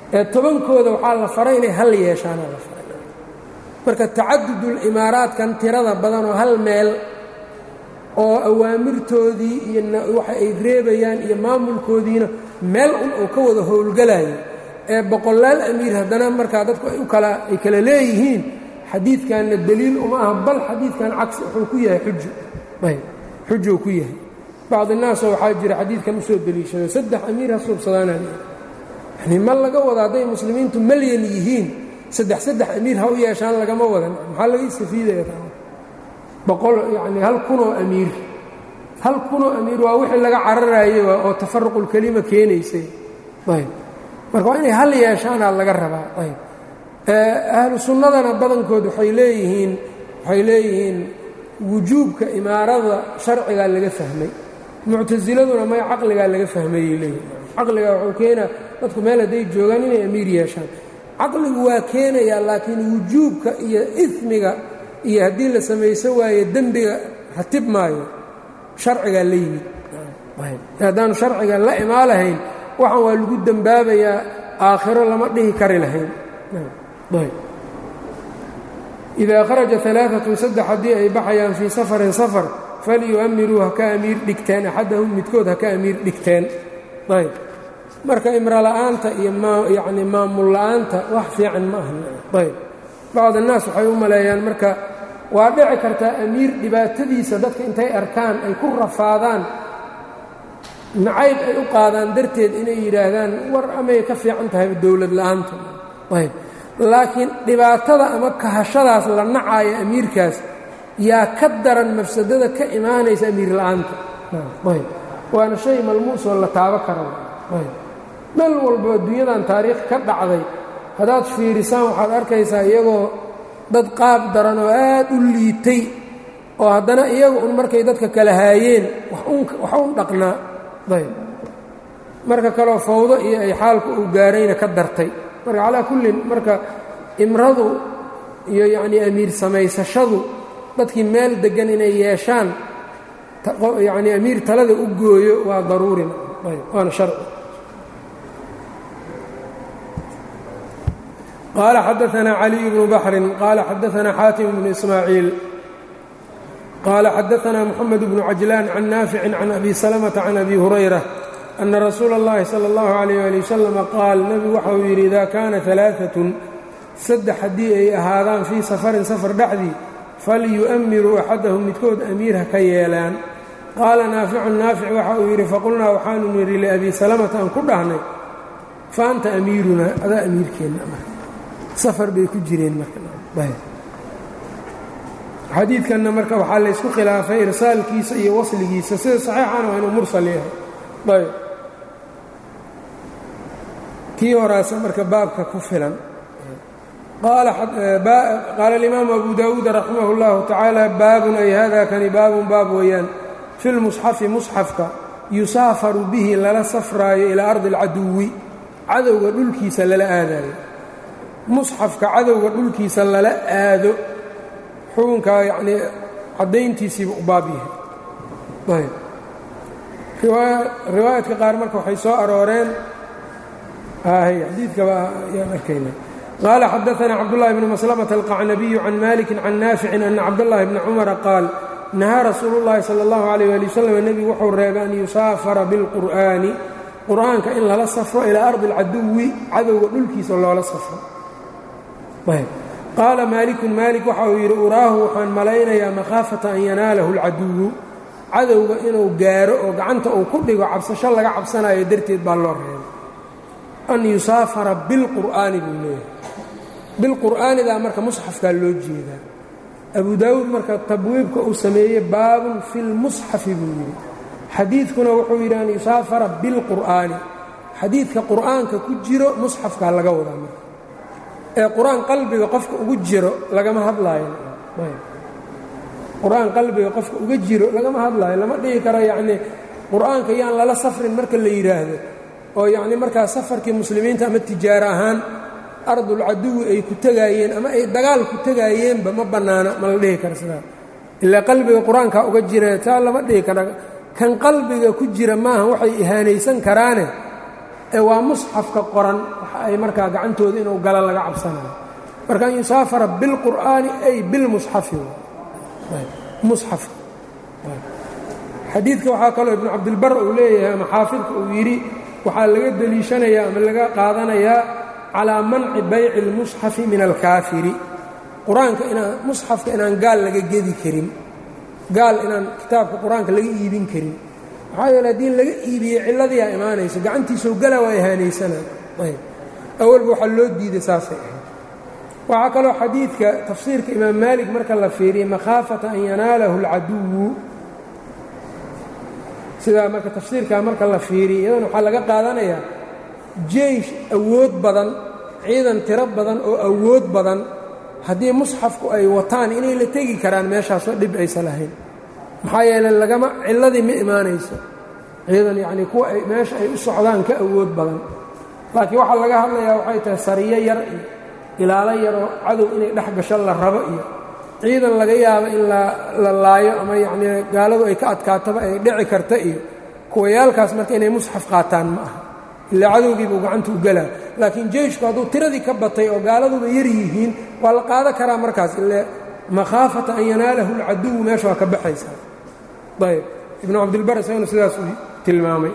ee tobankooda waxaa la faray inay hal yeeshaana la faray marka tacadudul imaaraadkan tirada badan oo hal meel oo awaamirtoodii iyo waxa ay reebayaan iyo maamulkoodiina meel un uu ka wada howlgalayo ee boqolaal amiir haddana markaa dadku ay u kala ay kala leeyihiin xadiidkanna daliil uma aha bal xadiidkan cagsi wuxuu ku yahay xujo ayb xujuu ku yahay bacd innaasoo waxaa jira xadiidkan usoo deliishada saddex amiir ha suubsadaanaa yani ma laga wada hadday muslimiintu malyan yihiin saddex saddex amiir ha u yeeshaan lagama wadan maxaa laga istafiidaya boqol yacni hal kunoo amiir hal kunoo amiir waa wixii laga cararayay oo tafaruqulkelima keenaysay ayb marka waa inay hal yeeshaanaa laga rabaa ayb ahlu sunnadana badankood waxay leeyihiin waxay leeyihiin wujuubka imaarada sharcigaa laga fahmay muctasiladuna may caqligaa laga fahmayay leeyihin caqligaa wuxuu keenaa dadku meel hadday joogaan inay amiir yeeshaan caqligu waa keenayaa laakiin wujuubka iyo ismiga iyo haddii la samayso waayo dembiga ratib maayo sharcigaa la yimid haddaanu sharciga la imaa lahayn waxaan waa lagu dembaabayaa aakhiro lama dhihi kari lahayn idaa kharaja alaaatun saddex haddii ay baxayaan fii safarin safar falyu'amiruu ha ka amiir dhigteen axadahum midkood ha ka amiir dhigteen ayb marka imro la'aanta iyo yani maamul la'aanta wax fiican ma aha ayb bacd annaas waxay u maleeyaan marka waa dhici kartaa amiir dhibaatadiisa dadka intay arkaan ay ku rafaadaan nacayb ay u qaadaan darteed inay yidhaahdaan war amay ka fiican tahay dowlad la'aanta ayb laakiin dhibaatada ama kahashadaas la nacaayo amiirkaas yaa ka daran mafsadada ka imaanaysa amiir la'aanta ayb waana shay malmuusoo la taabo kara ayb meel walba adduunyadan taariikh ka dhacday haddaad fiirisaan waxaad arkaysaa iyagoo dad qaab daran oo aad u liitay oo haddana iyaga un markay dadka kala haayeen wax un dhaqnaa ayb marka kaleo fawdo iyo ay xaalku uu gaarayna ka dartay marka calaa kullin marka imradu iyo yacnii amiir samaysashadu dadkii meel deggan inay yeeshaan yacnii amiir talada u gooyo waa daruurina ayb waana sharci qaala xadaanaa caliy bnu baxrin qaala xadaanaa xaatim bnu ismaaciil qaala xadaanaa moxamed bnu cajlaan can naaficin can abi salamata can abi hurayra ana rasuula اllahi salى اllahu عalayh ali wasalama qaal nebigu waxa uu yidhi idaa kaana alaaatun saddex haddii ay ahaadaan fii safarin safar dhexdii falyu'amiruu axadahum midkood amiir ha ka yeelaan qaala naaficun naafic waxa uu yidhi faqulnaa waxaanu nidhi liabi salamata aan ku dhahnay fa anta amiirunaa adaa amiirkeenna safar bay ku jireen marxadiidkanna marka waxaa laysku khilaafay irsaalkiisa iyo wasligiisa sida saxiixana waa inuu mursal yahay ayb kii horaasa marka baabka ku filan qaala alimaamu abu daawuud raximah اllahu tacaala baabun ay hada kani baabun baab weeyaan fi lmusxafi musxafka yusaafaru bihi lala safraayo ilaa ardi اlcaduwi cadowga dhulkiisa lala aadaayo musxafka cadowga dhulkiisa lala aado xukunkaa yacnii caddayntiisiiba u baab yahay riwaayadka qaar marka waxay soo arooreen xadiidkaba ayaan arkayna qaala xadaanaa cabdullahi bnu maslamata alqacnabiyu can malikin can naaficin ana cabdallahi bni cumara qaal nahaa rasuulu llahi sala allahu alayh ali wasalam nebigu wuxuu reebay an yusaafara bilqur'aani qur'aanka in lala safro ilaa ardi alcaduwi cadowga dhulkiisa loola safro qaala maalikun maalik waxa uu yidhi uraahu waxaan malaynayaa makhaafata an yanaalahu alcaduwu cadowga inuu gaaro oo gacanta uu ku dhigo cabsasho laga cabsanayo darteed baa loo reebay an yusaafara bilqur'aani buu leeyahay bilqur'aanidaa marka musxafkaa loo jeedaa abu daawuud marka tabwiibka uu sameeyey baabun fi lmusxafi buu yidhi xadiidkuna wuxuu yidhi an yusaafara bilqur'aani xadiidka qur'aanka ku jiro musxafkaa laga wadaa marka ee qur-aan qalbiga qofka ugu jiro lagama hadlaayo qur-aan qalbiga qofka uga jiro lagama hadlaayo lama dhihi karo yacnii qur-aanka yaan lala safrin marka la yidhaahdo oo yacnii markaa safarkii muslimiinta ama tijaaro ahaan ardulcaduwi ay ku tegaayeen ama ay dagaal ku tegaayeenba ma bannaana ma la dhihi karo sidaa ilaa qalbiga qur-aankaa uga jira taa lama dhihi karo kan qalbiga ku jira maaha waxay ihaanaysan karaane ee waa musxafka qoran waxa ay markaa gacantooda inuu gala laga cabsanayo marka an yusaafara bilqur'aani ay bilmusxafi musxafka xadiidka waxaa kaloo ibnu cabdilbar uu leeyahay ama xaafidka uu yidhi waxaa laga deliishanayaa ama laga qaadanayaa calaa manci bayci اlmusxafi min alkaafiri qur-aanka inaan musxafka inaan gaal laga gedi karin gaal inaan kitaabka qur-aanka laga iibin karin maxaa yeele haddii laga iibiye cilladiiaa imaanayso gacantiisoo gala waa ihaanaysanaa ayb awalba waxaa loo diiday saasay ahayd waxaa kaloo xadiidka tafsiirka imaam maalik marka la fiiriyey makhaafata an yanaalahu اlcaduwu sidaa marka tafsiirkaa marka la fiiriya iyadana waxaa laga qaadanayaa jeysh awood badan ciidan tiro badan oo awood badan haddii musxafku ay wataan inay la tegi karaan meeshaasoo dhib aysa lahayn maxaa yeele lagama cilladii ma imaanayso ciidan yacnii kuwa ay meesha ay u socdaan ka awood badan laakiin waxaa laga hadlayaa waxay tahay sariyo yar iyo ilaalo yaroo cadow inay dhex gasho la rabo iyo ciidan laga yaabo in la laayo ama yacnii gaaladu ay ka adkaataba ay dhici karta iyo kuwayaalkaas marka inay musxaf qaataan ma aha ilaa cadowgiibuu gacanta u gelaa laakiin jeyshku hadduu tiradii ka batay oo gaaladuba yar yihiin waa la qaadan karaa markaas ile makhaafata an yanaalahu اlcaduwu meesha waa ka baxaysaa ayb ibnu cabdilbar isaguna sidaas uu tilmaamay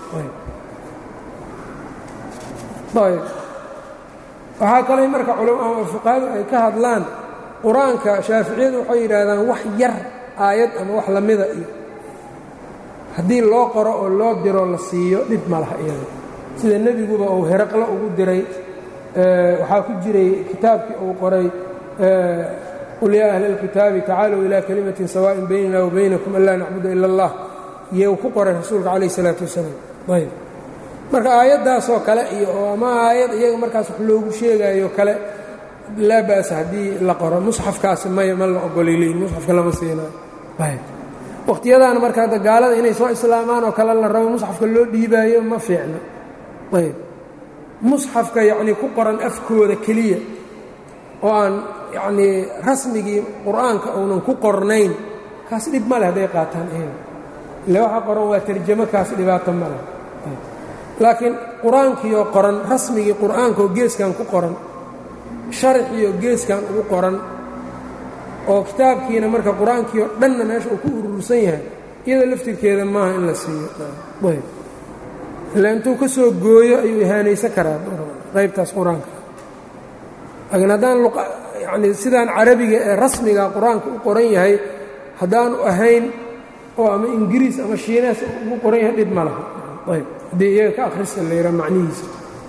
ayb waxaa kale marka culama fuqahadu ay ka hadlaan qur-aanka shaaficiyadu waxay yidhaahdaan wax yar aayad ama wax lamida iyo haddii loo qoro oo loo diro la siiyo dhib ma laha iyada sida nebiguba uu heraqlo ugu diray waxaa ku jiray kitaabkii uu qoray qul yaa ahla اlkitaabi tacaalow ilaa kalimatin sawaaءin baynana wa baynakum an laa nacbuda ila اllah iyou ku qoray rasuulka calayh الsalaatu wasalaam ayb marka aayaddaasoo kale iyo oo ama aayad iyaga markaas wax loogu sheegayo kale laa ba'sa haddii la qoro musxafkaasi may ma la ogolay leeyiin musxafka lama siinayo ayb wakhtiyadaana marka hadda gaalada inay soo islaamaan oo kale la rabo musxafka loo dhiibaayo ma fiicno ayb musxafka yacnii ku qoran afkooda keliya oo aan yacnii rasmigii qur'aanka uunan ku qornayn kaas dhib ma leh hadday qaataan iyaga ile waxa qoran waa tarjamo kaas dhibaato ma leh laakiin qur-aankiioo qoran rasmigii qur'aankaoo geeskan ku qoran sharxiioo geeskan ugu qoran oo kitaabkiina marka qur-aankiioo dhanna meesha uu ku urursan yahay iyada laftirkeeda maaha in la siiyo ayb ila intuu ka soo gooyo ayuu ihaanaysan karaa qaybtaas qur-aanka laakiin haddaan yacnii sidaan carabiga ee rasmiga qur-aanka u qoran yahay haddaanu ahayn oo ama ingiriis ama shiinees ugu qoran yahay dhib ma laha ayb haddii iyaga ka akhrista la yidhaha macnihiisa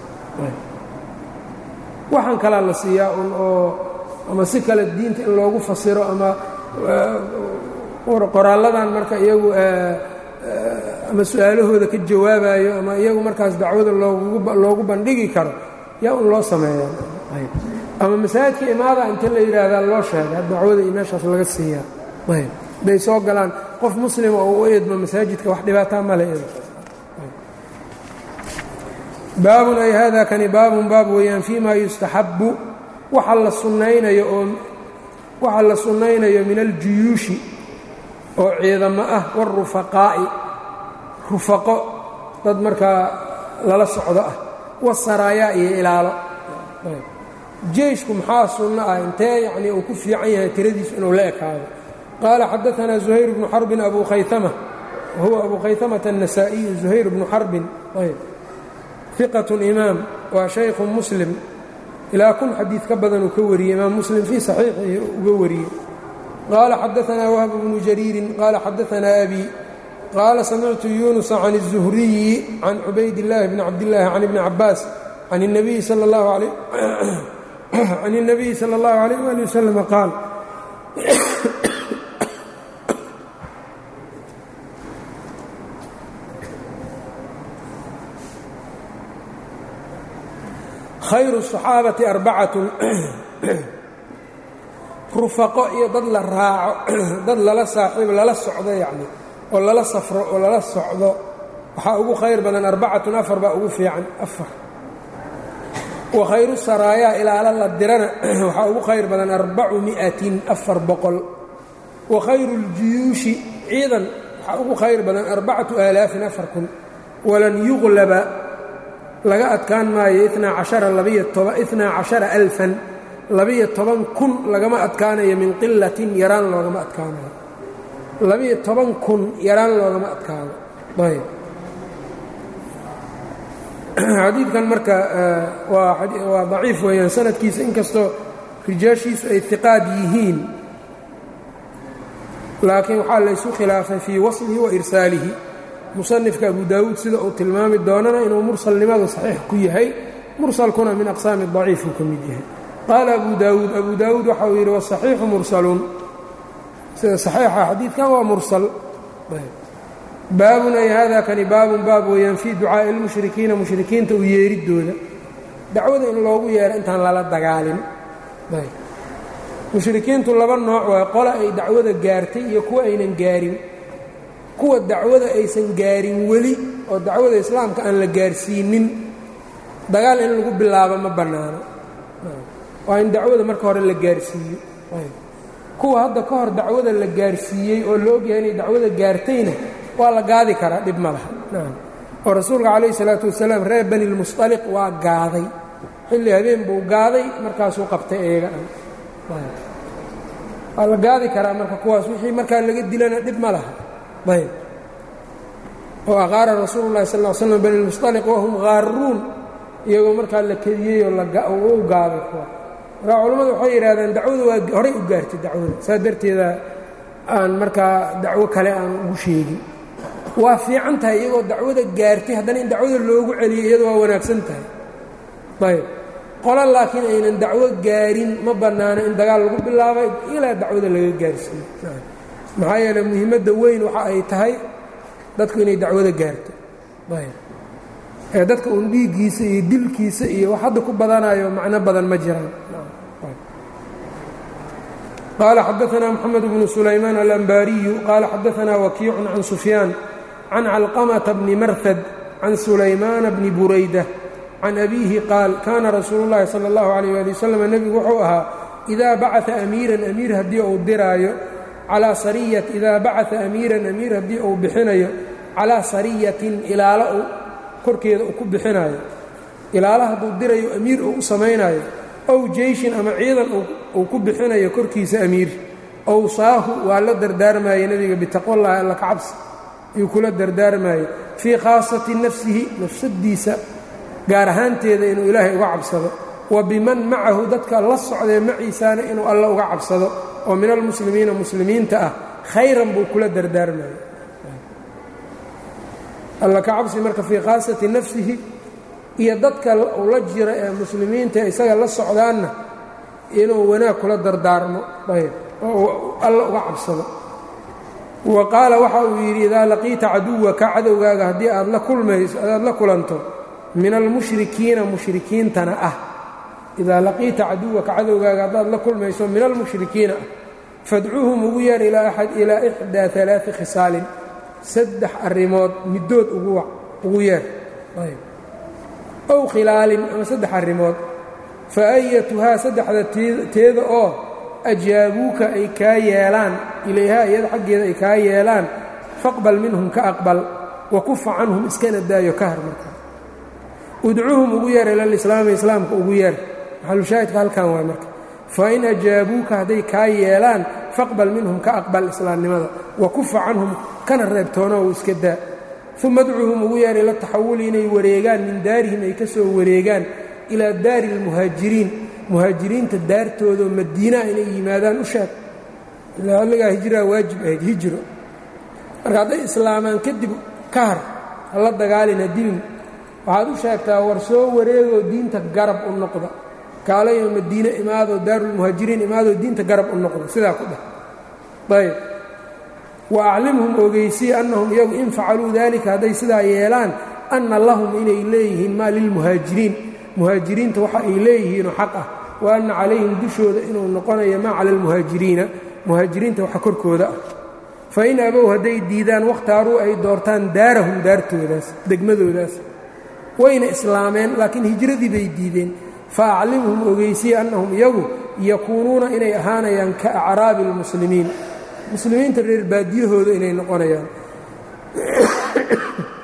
waxaan kalaa la siiyaa un oo ama si kale diinta in loogu fasiro ama qoraalladan marka iyagu ama su-aalahooda ka jawaabayo ama iyagu markaas dacwada loogu bandhigi karo yaa un loo sameeyaa ama masaajidka imaada inta la yidhaahdaa loo sheega dacwada iyo meeshaas laga siiyaa ayb hadday soo galaan qof muslima oo u eedmo masaajidka wax dhibaataa male baabun ay hada kani baabun baab weeyaan fii ma yustaxabbu waxa la sunnaynayo oo waxa la sunnaynayo min aljuyuushi oo ciidamo ah warufaqaa'i rufaqo dad markaa lala socdo ah wasaraayaa iyo ilaalo jeyshku maxaa sunno ah intee yacnii uu ku fiican yahay tiradiisu inuu la ekaado qaala xadaanaa zuhayr bnu xarbin abu khayama wahuwa abu khayamata النasaa'iyu zuhayr bnu xarbin ayb ثiqaة imaam waa shaykhu muslim ilaa kun xadiid ka badan uu ka wariyey imaam muslim fii صaxiixihi uga wariyey qaala xadaanaa wahb bnu jariirin qaala xadaanaa abi qaala samictu yunusa can الzuhriyi can cubayd اllaahi bni cabdillaahi can ibni cabaas can الnabiyi salى اllahu alayh ali waslm qaal khayru الصaxaabati arbacatun rufaqo iyo dad la raaco dad lala saaxiibo lala socdo yacni oo lala safro oo lala socdo waxaa ugu khayr badan arbacatun afar baa ugu fiican afar wa khayru saraayaa ilaala la dirana waxaa ugu khayr badan arbacu mi'atin afar boqol wa khayru اljuyuushi ciidan waxaa ugu khayr badan arbacatu aalaafin afar kun walan yuqlaba laga adkaan maayo itnaa cashara alfan labiyo toban kun lagama adkaanayo min qilatin yaraan loogama adkaanayo labiyo toban kun yaraan loogama adkaado ayb xadiidkan marka waa daciif weeyaan sanadkiisa inkastoo rijaashiisu ay hiqaad yihiin laakiin waxaa laysu khilaafay fii waslihi wa irsaalihi musanifka abu daawuud sida uu tilmaami doonana inuu mursalnimadu saxiix ku yahay mursalkuna min aqsaami daciif uu ka mid yahay qaala abu daawuud abu daawuud waxa uu yidhi wasaxiixu mursaluun sida saxiixa xadiidkan waa mursal baabun ay hada kani baabun baab weeyaan fii ducaa'i lmushrikiina mushrikiinta u yeeridooda dacwada in loogu yeero intaan lala dagaalin mushrikiintu laba nooc waa qola ay dacwada gaartay iyo kuwa aynan gaarin kuwa dacwada aysan gaarin weli oo dacwada islaamka aan la gaarsiinin dagaal in lagu bilaabo ma bannaano waa in dacwada marka hore la gaarsiiyo kuwa hadda ka hor dacwada la gaarsiiyey oo la ogyahay inay dacwada gaartayna waa la gaadi karaa dhib ma laha oo rasuulka calayhi salaatu wasalaam reer bani lmusطaliq waa gaaday xilli habeen buu gaaday markaasuu qabtay eega dhan waa la gaadi karaa marka kuwaas wixii markaa laga dilana dhib ma laha ayb oo aqaara rasuulu llahi sal l slam bani lmusطaliq wahum qaaruun iyagoo markaa la kediyey oo u gaaday kuwa markaa culammadu waxay yidhahdeen dacwada waa horay u gaartay dacwada saas darteeda aan markaa dacwo kale aan ugu sheegin waa fiican tahay iyagoo dacwada gaartay haddana in dacwada loogu celiyo iyado waa wanaagsan tahay ayb qola laakiin aynan dacwo gaarin ma bannaano in dagaal lagu bilaabay ilaa dacwada laga gaarsiiyo maxaa yeeley muhiimadda weyn waxa ay tahay dadku inay dacwada gaarto ayb ee dadka uun dhiiggiisa iyo dilkiisa iyo wax hadda ku badanayo macno badan ma jiraan qaala xadaanaa moxamed bnu sulaymaan alanbaariyu qaala xadaanaa wakiicun can sufyaan can calqamata bni marhad can sulaymaana bni burayda can abiihi qaal kaana rasuulu llaahi sala allahu calayh ali wasalam nebigu wuxuu ahaa idaa bacaa amiiran amiir haddii uu diraayo calaa sariyat idaa bacaa amiiran amiir haddii uu bixinayo calaa sariyatin ilaalo uu korkeeda uu ku bixinayo ilaalo hadduu dirayo amiir uu u samaynayo ow jeyshin ama ciidan uu ku bixinayo korkiisa amiir ow saahu waa la dardaarmaaya nebiga bitaqwallahi alla ka cabsi ayuu kula dardaarmaayo fii khaasati nafsihi nafsadiisa gaar ahaanteeda inuu ilaahay uga cabsado wa biman macahu dadka la socdee maciisaana inuu alla uga cabsado oo min almuslimiina muslimiinta ah khayran buu kula dardaarmaya alla ka cabsi marka fii khaasati nafsihi iyo dadka uu la jiro ee muslimiinta isaga la socdaanna inuu wanaag kula dardaarmo ayb oo alla uga cabsado wa qaala waxa uu yidhi idaa laqiita caduwaka cadowgaaga haddii aad la kulmayso adaad la kulanto min almushrikiina mushrikiintana ah idaa laqiita caduwaka cadowgaaga haddaad la kulmayso min almushrikiina ah fadcuuhum ugu yeer ilaa ixdaa alaai khisaalin saddex arrimood middood ugu yeer ow khilaalin ama saddex arrimood fa ayatuhaa saddexda teeda oo ajaabuuka ay kaa yeelaan ilayhaa iyada xaggeeda ay kaa yeelaan faqbal minhum ka aqbal wa kufa canhum iskana daayo ka har markaa udcuuhum ugu yeer ilalislaami islaamka ugu yeer maxalushaahidka halkan waay marka fa in ajaabuuka hadday kaa yeelaan faqbal minhum ka aqbal islaamnimada wa kufa canhum kana reebtoono u iska daa uma adcuuhum ugu yeer ila taxawuli inay wareegaan min daarihim ay ka soo wareegaan ilaa daari lmuhaajiriin muhaajiriinta daartoodao madiinaa inay yimaadaan u sheeg ilaa xilligaa hijraa waajib ahayd hijro marka hadday islaamaan kadib ka har hala dagaalina dilin waxaad u sheegtaa war soo wareegoo diinta garab u noqda kaalayo madiine imaadoo daarulmuhaajiriin imaadoo diinta garab u noqda sidaa ku dheh ayb wa aclimhum ogeysii annahum iyagu in facaluu daalika hadday sidaa yeelaan anna lahum inay leeyihiin maa lilmuhaajiriin muhaajiriinta waxa ay leeyihiinoo xaq ah wa anna calayhim dushooda inuu noqonayo maa cala almuhaajiriina muhaajiriinta waxa korkooda ah fa in abow hadday diidaan wakhtaaruu ay doortaan daarahum daartoodaas degmadoodaas wayna islaameen laakiin hijradii bay diideen fa aclimhum ogeysii annahum iyagu yakuunuuna inay ahaanayaan ka acraabi almuslimiin muslimiinta reer baadiyahooda inay noqonayaan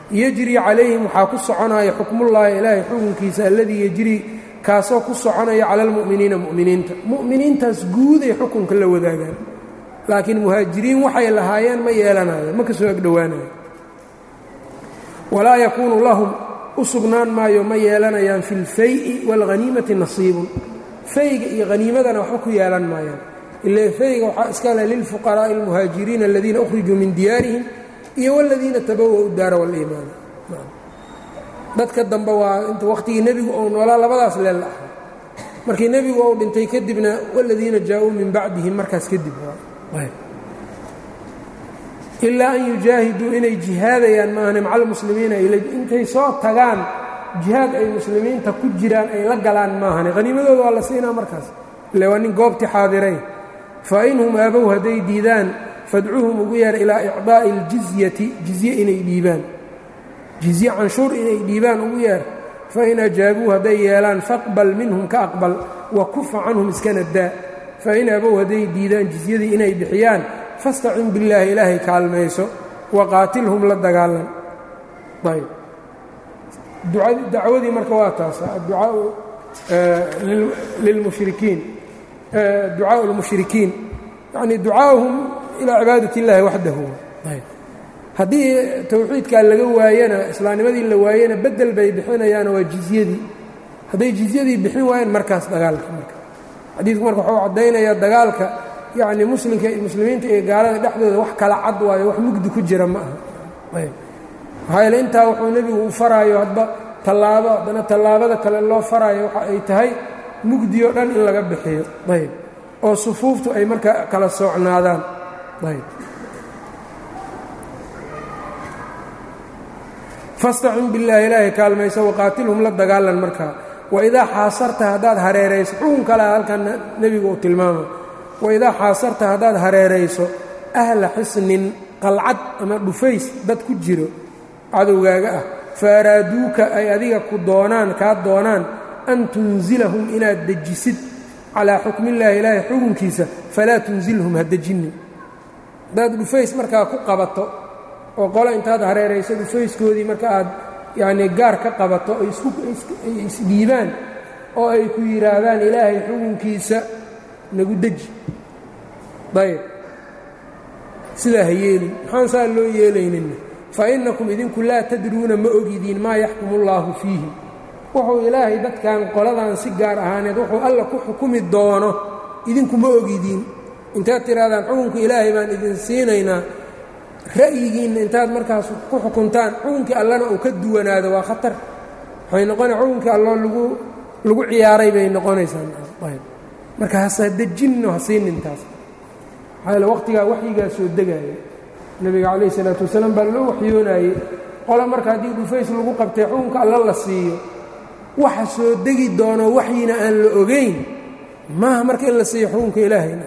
yajri calayhim waxaa ku soconaya xukmullaahi ilaahay xukunkiisa alladii yajrii kaasoo ku soconaya cala almu'miniina mu'miniinta mu'miniintaas guuday xukunka la wadaagaan laakiin muhaajiriin waxay lahaayeen ma yeelanayo ma ka soo agdhowaanayo walaa yakuunu lahum u sugnaan maayo ma yeelanayaan fi اlfay'i wاlghaniimati nasiibun fayga iyo haniimadana waxba ku yeelan maayaan ila fayga waxaa iska leh lilfuqaraa'i اlmuhaajiriina aladiina ukhrijuu min diyaarihim iyo wاladiina tabawa'u daara wاliimaana dadka dambe waa inta wakhtigii nebigu ou noolaa labadaas leella ahaa markii nebigu ou dhintay kadibna wاladiina jaa-uu min bacdihim markaas kadib ilaa an yujaahiduu inay jihaadayaan maahane maca almuslimiina intay soo tagaan jihaad ay muslimiinta ku jiraan ay la galaan maahane haniimadooda waa la siinaa markaas ile waa nin goobtii xaadiray fa inhum aabow hadday diidaan fadcuuhum ugu yeer ilaa icdaa'i aljizyati jizye inay dhiibaan jizye canshuur inay dhiibaan ugu yeer fain ajaabuu hadday yeelaan faqbal minhum ka aqbal wa kufa canhum iskana daa fain aabow hadday diidaan jizyadii inay bixiyaan fastacin billaahi ilaahay kaalmayso waqaatilhum la dagaalan ayb dacwadii marka waa taas adducaau lilmushrikiin ducaau lmushrikiin yacni ducaa'uhum ilaa cibaadat illaahi waxdahu ayb haddii towxiidkaa laga waayana islaamnimadii la waayana bedel bay bixinayaana waa jizyadii hadday jizyadii bixin waayeen markaas dagaalka marka xadiidku marka waxuu caddaynayaa dagaalka yacni muslimka muslimiinta iyo gaalada dhexdooda wax kala cad waayo wax mugdi ku jira ma aha ayb maxaa yeele intaa wuxuu nebigu u faraayo hadba tallaabo haddana tallaabada kale loo faraayo waxa ay tahay mugdi oo dhan in laga bixiyo ayb oo sufuuftu ay marka kala soocnaadaan ayb fastacin billaahi ilaahay kaalmayso waqaatilhum la dagaalan markaa waidaa xaasarta haddaad hareerayso xukun kale halkan nebigu uu tilmaama waidaa xaasarta haddaad hareerayso ahla xisnin qalcad ama dhufays dad ku jiro cadowgaaga ah fa araaduuka ay adiga ku doonaan kaa doonaan an tunsilahum inaad dejisid calaa xukmillaahi ilaahay xukunkiisa falaa tunsilhum ha dejinin haddaad dhufays markaa ku qabato oo qole intaad hareerayso dhufayskoodii marka aad yacnii gaar ka qabato ay isdhiibaan oo ay ku yidhaahdaan ilaahay xukunkiisa nagu deji ayb sidaa ha yeelin maxaan saa loo yeelayninna fa innakum idinku laa tadruuna ma ogidiin maa yaxkumu allaahu fiihim wuxuu ilaahay dadkan qoladan si gaar ahaaneed wuxuu alla ku xukumi doono idinku ma ogidiin intaad tidhahdaan xukunka ilaahay baan idin siinaynaa ra'yigiinna intaad markaas ku xukuntaan xukunkii allana uu ka duwanaado waa khatar waxay noqona xukunkii alloo lagu lagu ciyaaray bay noqonaysaa marka hasa dejinno ha siinintaas maxaa yaele waqtigaa waxyigaa soo degaaya nebiga calayh isalaatu wasalaam baa loo waxyoonayey qole marka haddii dhufays lagu qabtay xukunka alla la siiyo waxa soo degi doono waxyina aan la ogayn maaha marka in la siiyo xukunka ilaahayna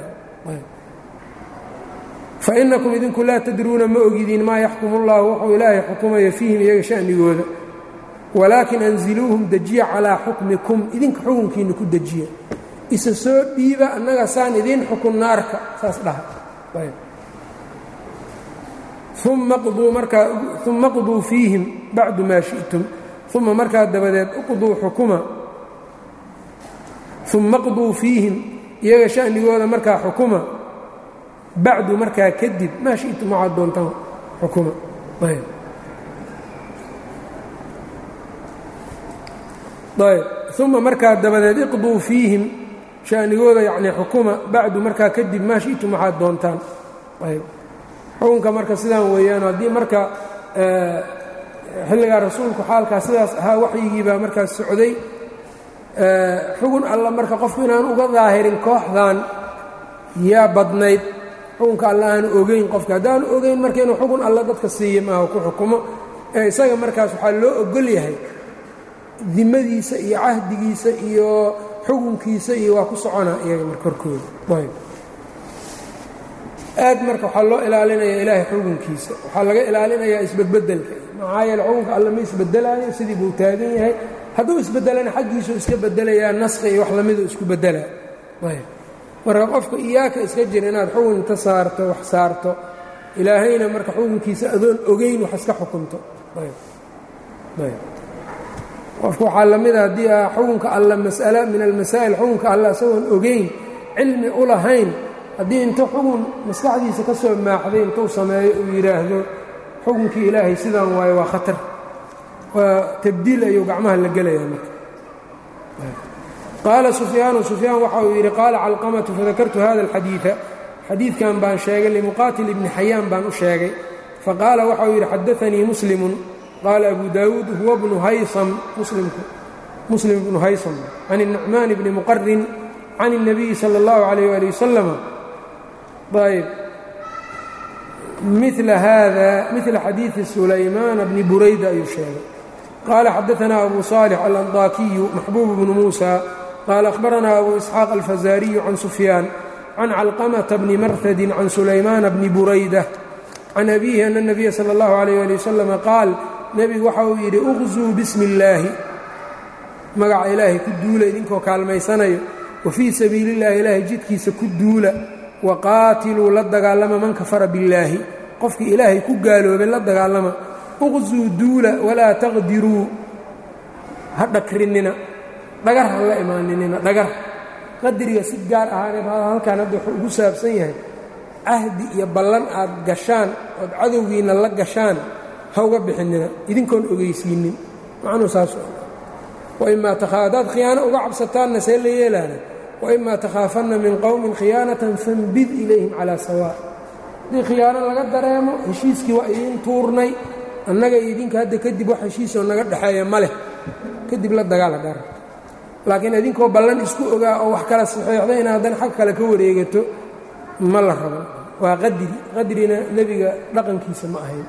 fa innakum idinku laa tadruuna ma ogidiin maa yaxkumu ullahu wuxuu ilaahay xukumaya fiihim iyaga sha'nigooda walaakin anziluuhum dejiya calaa xukmikum idinka xukunkiinna ku dejiya isa soo dhiiba annaga saan idiin xukun naarka saas dhaha uma qduu markaa uma qduu fiihim bacdu maa shi'tum uma markaa dabadeed uqduu xukuma uma qduu fiihim iyaga sha'nigooda markaa xukuma bacdu markaa kadib maa shi'tum waxaad doontaan xukuma ayb ayb uma markaa dabadeed iqduu fiihim sha'nigooda yacnii xukuma bacdu markaa kadib maa shi'tum waxaad doontaan ayb xukunka marka sidaan weeyaan haddii marka xilligaa rasuulku xaalkaa sidaas ahaa waxyigii baa markaas socday xugun alla marka qofku inaan uga daahirin kooxdan yaa badnayd xukunka alla aanu ogeyn qofka haddaanu ogeyn marka inuu xugun alla dadka siiya maaha ku xukumo ee isaga markaas waxaa loo ogol yahay dimadiisa iyo cahdigiisa iyo xukunkiisa iyo waa ku soconaa iyaga marka korkooda ayb aad marka waxaa loo ilaalinayaa ilaahay xukunkiisa waxaa laga ilaalinayaa isbedbedelka maxaa yeele xukunka alla ma isbedelaayo sidii buu taagan yahay hadduu isbedelana xaggiisuu iska bedelayaa naskhi iyo wax lamiduu isku bedelaa ayb marka qofka iyaaka iska jira inaad xukun inta saarto wax saarto ilaahayna marka xukunkiisa adoon ogeyn wax iska xukunto ayb qofku waxaa la mida haddii a xukunka alla mas'ala min almasaa'il xukunka alla isagoon ogeyn cilmi u lahayn haddii inta xukun maskaxdiisa ka soo maaxday intuu sameeyo uu yidhaahdo xukunkii ilaahay sidaan waayo waa khatar waa tabdiil ayuu gacmaha la gelayaa marka qaala sufyaanu sufyaan waxa uu yidhi qaala calqamatu fadakartu hada alxadiida xadiidkan baan sheegay limuqaatil ibni xayaan baan u sheegay faqaala waxa uu yidhi xadaanii muslimun qaala abu daawuud huwa bnu haysam muslimku muslim bnu haysam can الnucmaan bni muqarin can الnabiyi salى اllahu عalayh ali wasalama ayb mila hada mila xadiidi sulaymaana bni burayda ayuu sheegay qaala xadaanaa abu صaalix alanطaakiyu maxbuub bnu muusa qaala akhbaranaa abu isxaaq alfazaariyu can sufyaan can calqamata bni marhadin can sulaymaana bni burayda can abiihi ana الnabiya salى اllahu عalayh ali wasalama qaal nebigu waxa uu yidhi uqzuu bismi illaahi magaca ilaahay ku duula idinkoo kaalmaysanayo wa fii sabiili illahi ilaahay jidkiisa ku duula wa qaatiluu la dagaalama man kafara billaahi qofkii ilaahay ku gaaloobay la dagaalama uqzuu duula walaa taqdiruu ha dhakrinina dhagar ha la imaaninina dhagar qadriga si gaar ahaaneed halkaan hadda wuxuu ugu saabsan yahay cahdi iyo ballan aad gashaan ood cadowgiinna la gashaan ha uga bixinina idinkoon ogeysiinin macnuu saas waimaa hadaad khiyaano uga cabsataanna see la yeelaana waimaa takhaafanna min qowmin khiyaanatan fanbid ilayhim calaa sawaa haddii khiyaano laga dareemo heshiiskii waa idiin tuurnay annaga iyo idinka hadda kadib wax heshiisoo naga dhexeeya ma leh kadib la dagaal hadhaa rabto laakiin idinkoo ballan isku ogaa oo wax kala saxeexda in haddana xag kale ka wareegato ma la rabo waa qadri qadrina nebiga dhaqankiisa ma ahayn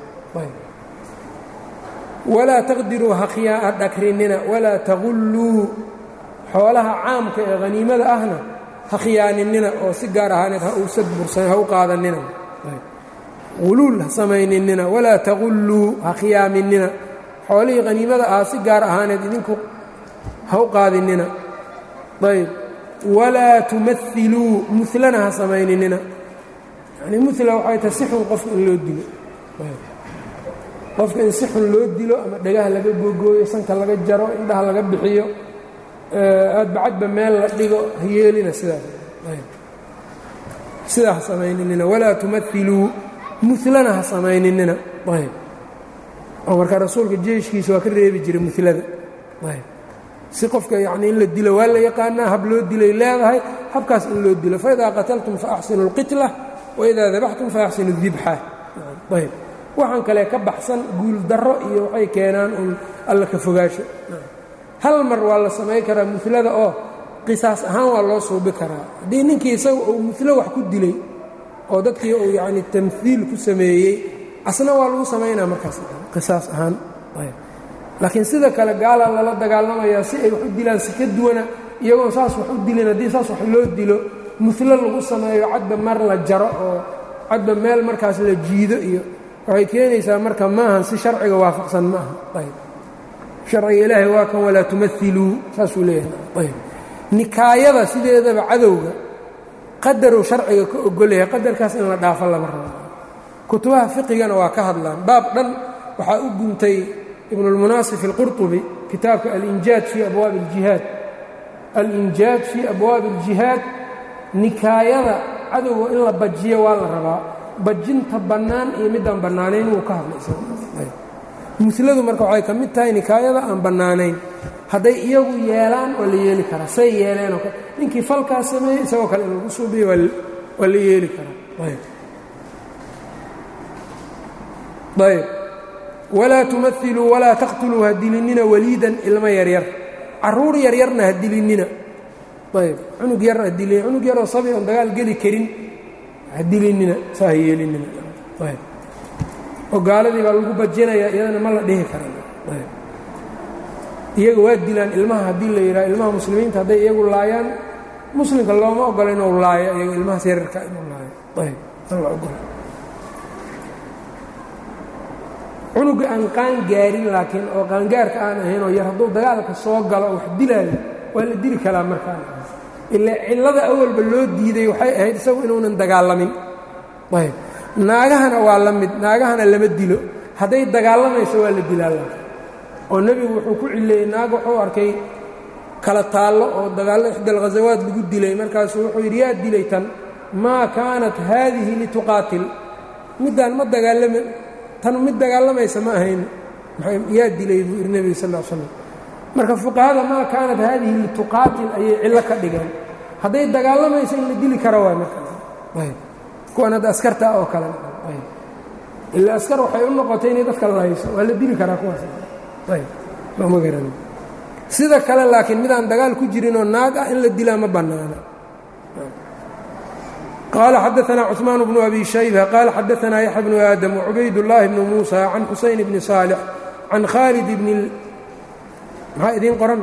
walaa taqdiruu ha dhakrinina walaa taqulluu xoolaha caamka ee haniimada ahna ha khiyaaninina oo si gaar ahaaneed ha u sadbursan ha u qaadanina quluul ha samayninina walaa taqulluu ha khiyaaminina xoolihii haniimada ah si gaar ahaaneed idinku ha u qaadinina ayb walaa tumailuu mulana ha samayninina yani mula waxay tahay si xun qofka in loo dilo qofka in si xun loo dilo ama dhagaha laga googooyo sanka laga jaro indhaha laga bixiyo aadbacadba meel la dhigo ha yeelina sidaas sidaa ha samayninina walaa tumailuu mulana ha samayninina ayb oo markaa rasuulka jeeshkiisa waa ka reebi jiray mulada ayb si qofka yacni in la dilo waa la yaqaanaa hab loo dilay leedahay habkaas in loo dilo faidaa qataltum faaxsinu اlqitla waidaa dabaxtum faaxsinu اdibxa ayb waxaan kale ka baxsan guuldarro iyo waxay keenaan un alla ka fogaasho hal mar waa la samay karaa mulada oo qisaas ahaan waa loo suubi karaa haddii ninkii isaga uu mulo wax ku dilay oo dadkii uu yacni tamhiil ku sameeyey asna waa lagu samaynaa markaas qisaas ahaan laakiin sida kale gaalaa lala dagaalamayaa si ay wax u dilaan si ka duwana iyagoon saas wax u dilin haddii saas wax loo dilo mulo lagu sameeyo cadba mar la jaro oo cadba meel markaas la jiido iyo waxay keenaysaa marka maahan si sharciga waafaqsan ma aha ayb sharciga ilaahay waa kan walaa tumailuu saasuu leeyahay ayb nikaayada sideedaba cadowga qadaruu sharciga ka ogolyahay qadarkaas in la dhaafo lama rabo kutubaha fiqigana waa ka hadlaan baab dhan waxaa u guntay ibn اlmunaasif اlqurطubi kitaabka alinjaad fii abwaabi اljihaad alinjaad fii abwaabi اljihaad nikaayada cadowga in la bajiyo waa la rabaa bajinta bannaan iyo midaan bannaanayn wuu ka hadlay muladu marka waxay ka mid tahay nikaayada aan bannaanayn hadday iyagu yeelaan waa la yeeli karaa say yeeleenoo kale ninkii falkaas sameeyey isagoo kale in lagu suubiyo waa la yeeli karaa ayb walaa tumailuu walaa taqtuluu ha dilinina waliidan ilmo yaryar carruur yaryarna ha dilinina ayb cunug yar ha dilin cunug yaroo sabi oon dagaal geli karin ha dilinina saa ha yeelinina ayb oo gaaladii baa lagu bajinayaa iyadana ma la dhihi karan ayb iyaga waa dilaan ilmaha haddii la yidhaha ilmaha muslimiinta hadday iyagu laayaan muslimka looma ogola inuu laayo iyaga ilmahaas yararka inuu laayo ayb an la ogola cunuga aan qaan gaarin laakiin oo qaangaarka aan ahaynoo yar hadduu dagaalka soo galo oo wax dilaayo waa la dili karaa markaan ilaa cillada awalba loo diiday waxay ahayd isagu inuunan dagaalamin ayb naagahana waa la mid naagahana lama dilo hadday dagaalamayso waa la dilaa oo nebigu wuxuu ku cileeyey naag wuxuu arkay kala taallo oo dagaallo ixdal ghasawaad lagu dilay markaasuu wuxuu yidhi yaa dilay tan maa kaanat haadihi lituqaatil middaan ma dagaalama tan mid dagaalamaysa ma ahayn yaa dilay buu yidhi nebiga sal l slam marka fuqahada maa kaanat haadihi lituqaatil ayay cillo ka dhigeen hadday dagaalamayso in la dili karo waay markaas kuwan hadda askarta oo kale ila askar waxay u noqotay inay dadka lahayso waa la dili karaa kuwaas ma garan sida kale laakiin midaan dagaal ku jirinoo naag ah in la dilaa ma bannaana qaala xadaanaa cuثmaan bnu abi shayba qaala xadaanaa yaxya bnu aadam wacubayd llaahi bnu muusa can xusayn bni saalix can khaalid bni maxaa idiin qoran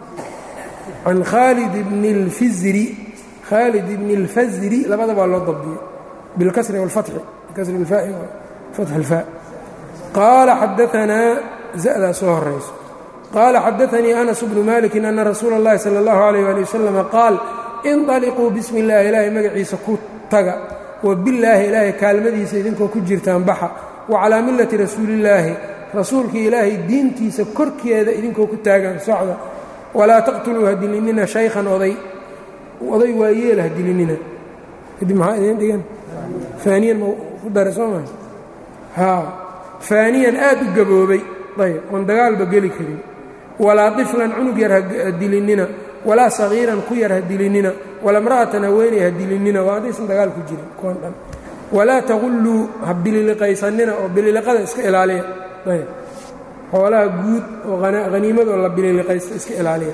can khaalid bni اlfizri khaalid bni اlfazri labadaba loo dabdiyey bilkasri wاlfatxi bikasri اlfaa'i fatx اlfaa qaala xadaanaa za'daa soo horayso qaala xadaanii anas bnu maliki ana rasuula اllahi salى اllahu عalيyh ali wasalama qaal inطaliquu bismi اllahi ilaahay magaciisa ku taga wabillaahi ilaahay kaalmadiisa idinkoo ku jirtaan baxa wacalaa millati rasuulillaahi rasuulkii ilaahay diintiisa korkeeda idinkoo ku taagaan socda walaa taqtuluu ha dilinina shaykhan oday oday waayeela ha dilinina kadib maxaa idiin dhigan faaniyan ma ku dara soo maa haa faaniyan aad u gaboobay ayb oon dagaalba geli karin walaa طiflan cunug yar ha dilinina walaa sagiiran ku yar ha dilinina walaa mra'atan haweeney ha dilinina waa haddaysan dagaal ku jirin kuwan dhan walaa taqulluu ha bililiqaysanina oo bililiqada iska ilaaliya ayb xoolaha guud oo haniimadoo la bililiqaysta iska ilaaliya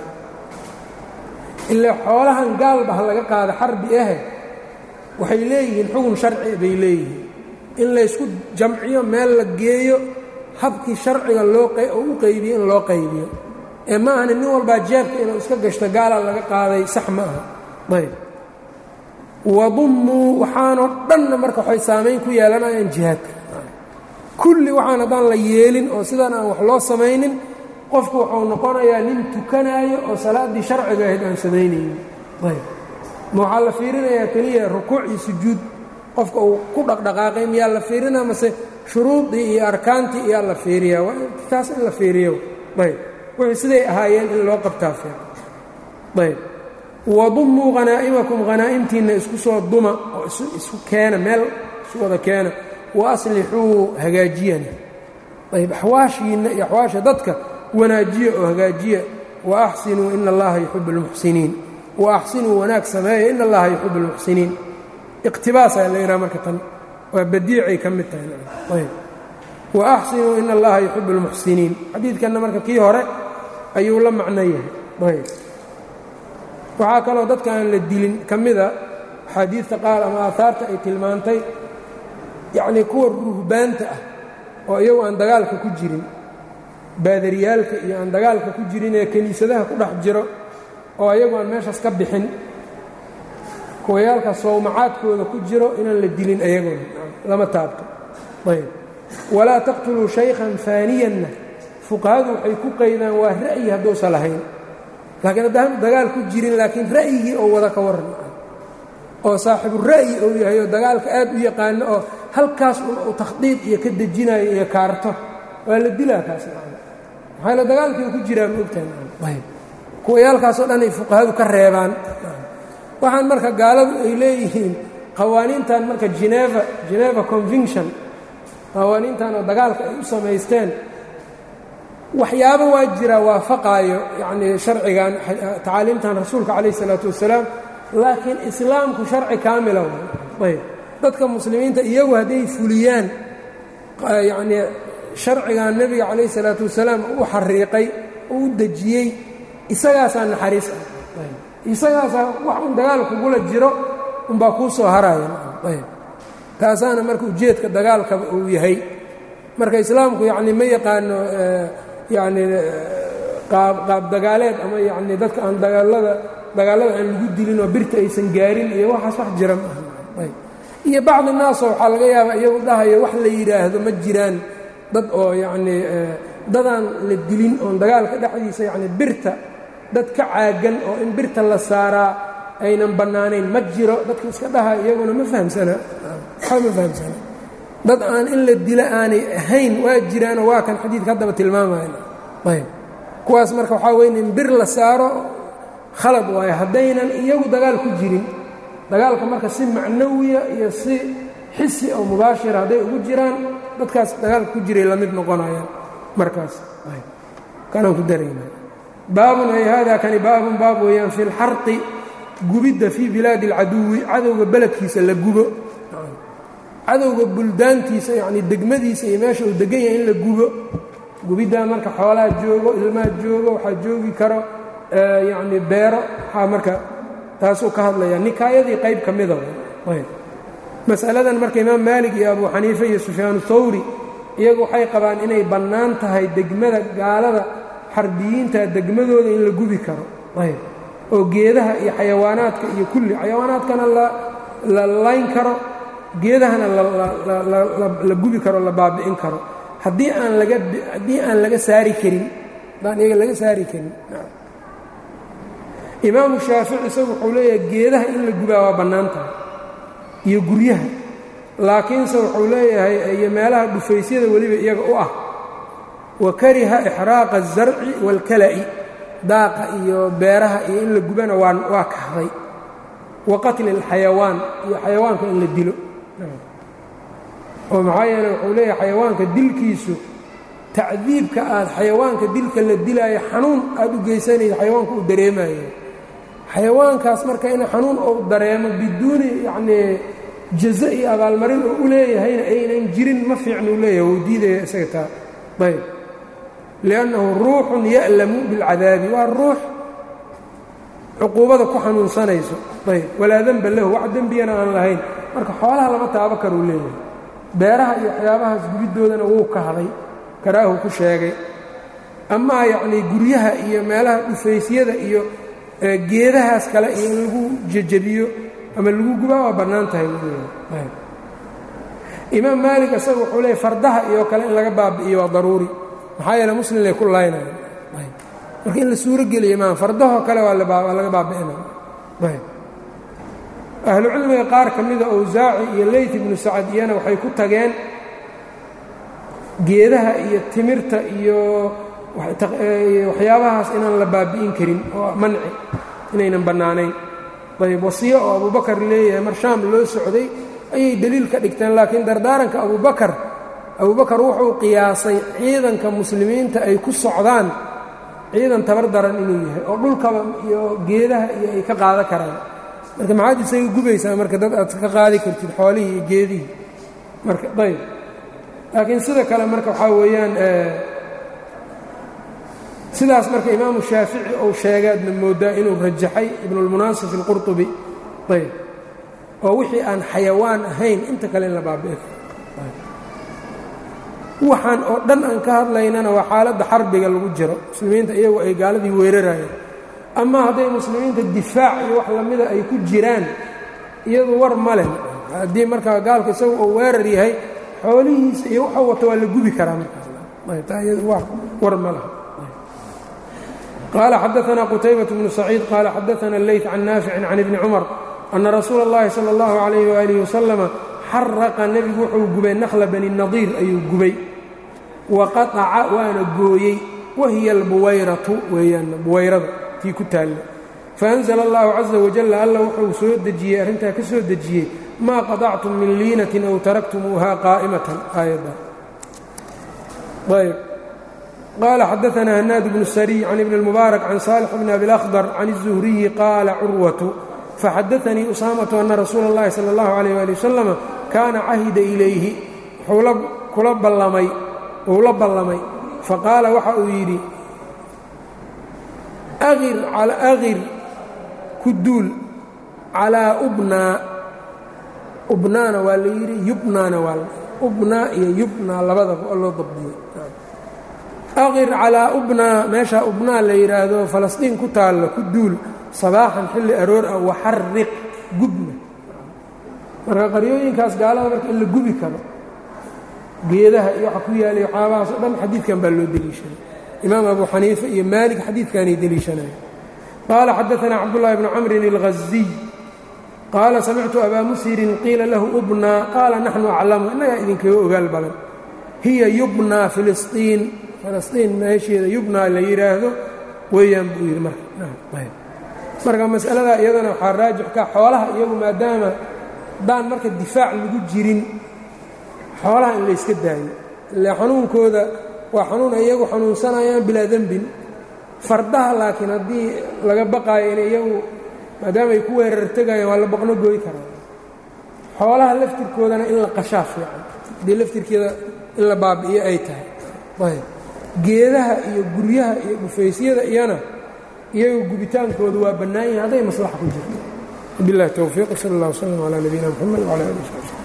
ilaa xoolahan gaalba ha laga qaada xarbi ahe waxay leeyihiin xugun sharci bay leeyihiin in laysku jamciyo meel la geeyo habkii sharciga loo u qaybiyo in loo qaybiyo ee ma ahani nin walbaa jeebka inuu iska gashto gaalaa laga qaaday sax ma aha ayb wadummuu waxaanoo dhanna marka waxay saamayn ku yeelanayaan jihaadka kulli waxaan haddaan la yeelin oo sidaan aan wax loo samaynin qofku wuxuu noqonayaa nin tukanaayo oo salaaddii sharciga ahayd aan samaynaynin ayb ma waxaa la fiirinayaa keliya rukuuc iyo sujuud qofka uu ku dhaqdhaqaaqay miyaa la fiirinaa mase shuruudii iyo arkaantii iyaa la fiiriyaa waa taas in la fiiriyo ayb wixii siday ahaayeen in loo qabtaa fiican ayb wadummuu hanaa'imakum hanaa'imtiinna isku soo duma oo isu keena meel isu wada keena wa aslixuu hagaajiyana ayb axwaashiinna iyo axwaasha dadka wanaajiya oo hagaajiya wa axsinuu ina allaha yuxibu اlmuxsiniin wa axsinuu wanaag sameeya ina allaha yuxibu اlmuxsiniin iqtibaasaa la yidhaha marka tan waa badiicay ka mid tahay ayb wa axsinuu ina allaha yuxibu اlmuxsiniin xadiidkanna marka kii hore ayuu la macno yahay ayb waxaa kaloo dadka aan la dilin ka mida axaadiidta qaar ama aahaarta ay tilmaantay yacnii kuwa ruhbaanta ah oo iyagu aan dagaalka ku jirin baadariyaalka iyo aan dagaalka ku jirin ee kiniisadaha ku dhex jiro oo iyagu aan meeshaas ka bixin kuwayaalka sowmacaadkooda ku jiro inaan la dilin ayaguna lama taabto ayb walaa taqtuluu shaykhan faaniyanna fuqahadu waxay ku qaydaan waa ra'yi hadduusan lahayn laakiin haddaan dagaal ku jirin laakiin ra'yigii oo wada ka warran oo saaxibu ra'yi uu yahay oo dagaalka aad u yaqaano oo halkaas uu takhdiid iyo ka dejinayo iyo kaarto waa la dilaa kaas maxaa la dagaalkii ku jiraa ma ogtahay kuwayaalkaasoo dhan ay fuqahadu ka reebaan waxaan marka gaaladu ay leeyihiin qawaaniintan marka geneva geneva convention qawaaniintan oo dagaalka ay u samaysteen waxyaabo waa jira waafaqaayo yacnii sharcigan tacaaliimtan rasuulka calayh isalaatu wassalaam laakiin islaamku sharci kaamila ayb dadka muslimiinta iyagu hadday fuliyaan yacnii sharcigan nebiga calayh isalaatu wassalaam u xariiqay oo u dejiyey isagaasaa naxariis ah isagaasaa wax un dagaal kugula jiro unbaa kuu soo haraya ayb taasaana marka ujeedka dagaalkaba uu yahay marka islaamku yacnii ma yaqaano yacnii qaab qaab dagaaleed ama yacnii dadka aan dagaalada dagaallada aan lagu dilin oo birta aysan gaarin iyo waxaas wax jira maaha ayb iyo bacdi naasoo waxaa laga yaabaa iyagu dhahayo wax la yidhaahdo ma jiraan dad oo yacnii dadaan la dilin oon dagaalka dhexdiisa yacnii birta dad ka caagan oo in birta la saaraa aynan bannaanayn ma jiro dadka iska dhaha iyaguna ma fahamsana waxba ma fahamsana dad aan in la dilo aanay ahayn waa jiraanoo waa kan xadiidka haddaba tilmaamayna ayb kuwaas marka waxaa weyn in bir la saaro khalad waayo haddaynan iyagu dagaal ku jirin dagaalka marka si macnawiya iyo si xisi oo mubaashira hadday ugu jiraan dadkaas dagaalka ku jiray la mid noqonayaan markaas kanaan ku darayna baabun ay haadaa kani baabun baab weeyaan fi lxarqi gubidda fii bilaadi alcaduwi cadowga beledkiisa la gubo cadowga buldaantiisa yacni degmadiisa iyo meesha uu degan yahay in la gubo gubiddaa marka xoolaa joogo ilmaa joogo waxaa joogi karo yacni beero waxaa marka taasuu ka hadlayaa nikaayadii qayb ka mida ayb mas'aladan marka imaam maalik iyo abu xaniife iyo sufyaanu thawri iyagu waxay qabaan inay bannaan tahay degmada gaalada xarbiyiinta degmadooda in la gubi karo ayb oo geedaha iyo xayawaanaadka iyo kulli xayawaanaadkana la layn karo geedahana la gubi karo la baabi'in karo haddii aan laga haddii aan laga saari karin haddaan iyaga laga saari karin imaamu shaafici isagu wuxuu leeyahay geedaha in la gubaa waa bannaan tahay iyo guryaha laakiinse wuxuu leeyahay iyo meelaha dhufaysyada weliba iyaga u ah wa kariha ixraaqa الzarci wاlkala'i daaqa iyo beeraha iyo in la gubana waa waa kahday wa qatli اlxayawaan iyo xayawaanka in la dilo oo maxaa yeele wuxuu leeyahay xayawaanka dilkiisu tacdiibka aad xayawaanka dilka la dilaayo xanuun aad u geysanaysa xayawaanka uu dareemayo xayawaankaas marka in xanuun ou dareemo biduuni yacnii jaza iyo abaalmarin oo u leeyahayna aynan jirin ma fiicnuu leeyahay wuu diidaya isaga taa ayb liannahu ruuxun ya'lamu bilcadaabi waa ruux cuquubada ku xanuunsanayso ayb walaa denba lahu wax dembiyana aan lahayn marka xoolaha lama taabo karuu leeyahay beeraha iyo waxyaabahaas gubiddoodana wuu kahday karaahu ku sheegay amaa yacnii guryaha iyo meelaha dhufaysyada iyo geedahaas kale iyo in lagu jejebiyo ama lagu gubaa waa bannaan tahay ayb imaam maalik isaga wuxuu leeyay fardaha iyo kale in laga baabi'iyo waa daruuri maxaa yeele muslim lay ku laynayo ayb marka in la suuro geliyo maa fardahoo kale waa laga baabi'inaya ayb ahlucilmiga qaar ka mida awsaaci iyo leyt ibnu sacad iyana waxay ku tageen geedaha iyo timirta iyo waxyaabahaas inaan la baabi'in karin oo manci inaynan bannaanayn ayb wasiyo oo abubakar leeyahay mar shaam loo socday ayay deliil ka dhigteen laakiin dardaaranka abubakar abubakar wuxuu qiyaasay ciidanka muslimiinta ay ku socdaan ciidan tabar daran inuu yahay oo dhulkaba iyo geedaha iyo ay ka qaadan karaan marka maxaad isaga gubaysaa marka dad aad ka qaadi kartid xoolihii iyo geedihii marka ayb laakiin sida kale marka waxaa weeyaan sidaas marka imaamu shaafici ou sheegaadna moodaa inuu rajaxay ibnulmunaasif alqurطubi ayb oo wixii aan xayawaan ahayn inta kale in la baabi'i karo waxaan oo dhan aan ka hadlaynana waa xaaladda xarbiga lagu jiro muslimiinta iyagu ay gaaladii weerarayeen ama hadday muslimiinta difaac iyo wax lamida ay ku jiraan iyadu war ma leh haddii markaa gaalka isagu uu weerar yahay xoolihiisa iyo waxuu wato waa la gubi karaa markaas war ma laha qaala xadaanaa qutaybaة bnu saciid qaala xadaana اleyt can naaficin can ibni cumar ana rasuula اllahi salى اllahu عalayh waalih wasalama xaraqa nebigu wuxuu gubay nakhla bani nadiir ayuu gubay wa qaطaca waana gooyey wahiya albuwayratu weeyaan buwayrada tii ku taalla faأnzla اllahu caزa wajala alla wuxuu soo dejiyey arrintaa ka soo dejiyey maa qaطactum min liinatin aw taraktumuuha qaa'imatan aayadda ayb qaala xadaana hanaad bnu sariy can ibni اlmubaarak can saalix bni abi اlأkhdar can الzuhriyi qaala curwatu faxadaanii usaamatu ana rasuula اllahi salى اllahu عalayh ali wasalama kaana cahida ilayhi wuxuu kula ballamay uu la ballamay faqaala waxa uu yidhi agir ku duul calaa ubnaa ubnaana waa la yidhi yubnaana waa ubnaa iyo yubnaa labadaba oo loo dabdiyey agir calaa ubnaa meeshaa ubnaa la yidhaahdo falastiin ku taalla ku duul sabaaxan xilli aroor ah waxarriq gubna marka qaryooyinkaas gaalada marka in la gubi karo geedaha iyo waxa ku yaalay waxyaabahaas o dhan xadiidkan baa loo deliishaday imaam abu xaniifa iyo maalik xadiidkanay deliishanaya qaala xadaanaa cabdullaahi bnu camrin اlghaziy qaala samictu abaa musirin qiila lahu ubnaa qaala naxnu aclamu innagaa idinkaga ogaal badan hiya yubnaa filistiin falastiin meesheeda yubnaa la yidhaahdo weeyaan buu yidhi marka marka mas'aladaa iyadana waxaa raajix ka xoolaha iyagu maadaama daan marka difaac lagu jirin xoolaha in layska daayo ile xanuunkooda waa xanuun ay iyagu xanuunsanayaan bilaa dembin fardaha laakiin haddii laga baqaayo inay iyagu maadaama ay ku weerar tegayaan waa la baqno gooy karaa xoolaha laftirkoodana in la qashaa fiican haddii laftirkeeda in la baabi'iyo ay tahay ayb geedaha iyo guryaha iyo dhufaysyada iyana iyagu gubitaankoodu waa bannaan yahay hadday maslaxa ku jirto billahi towfiiq sala allah wasalam calaa nabiyina moxamed wcala ali w saxbi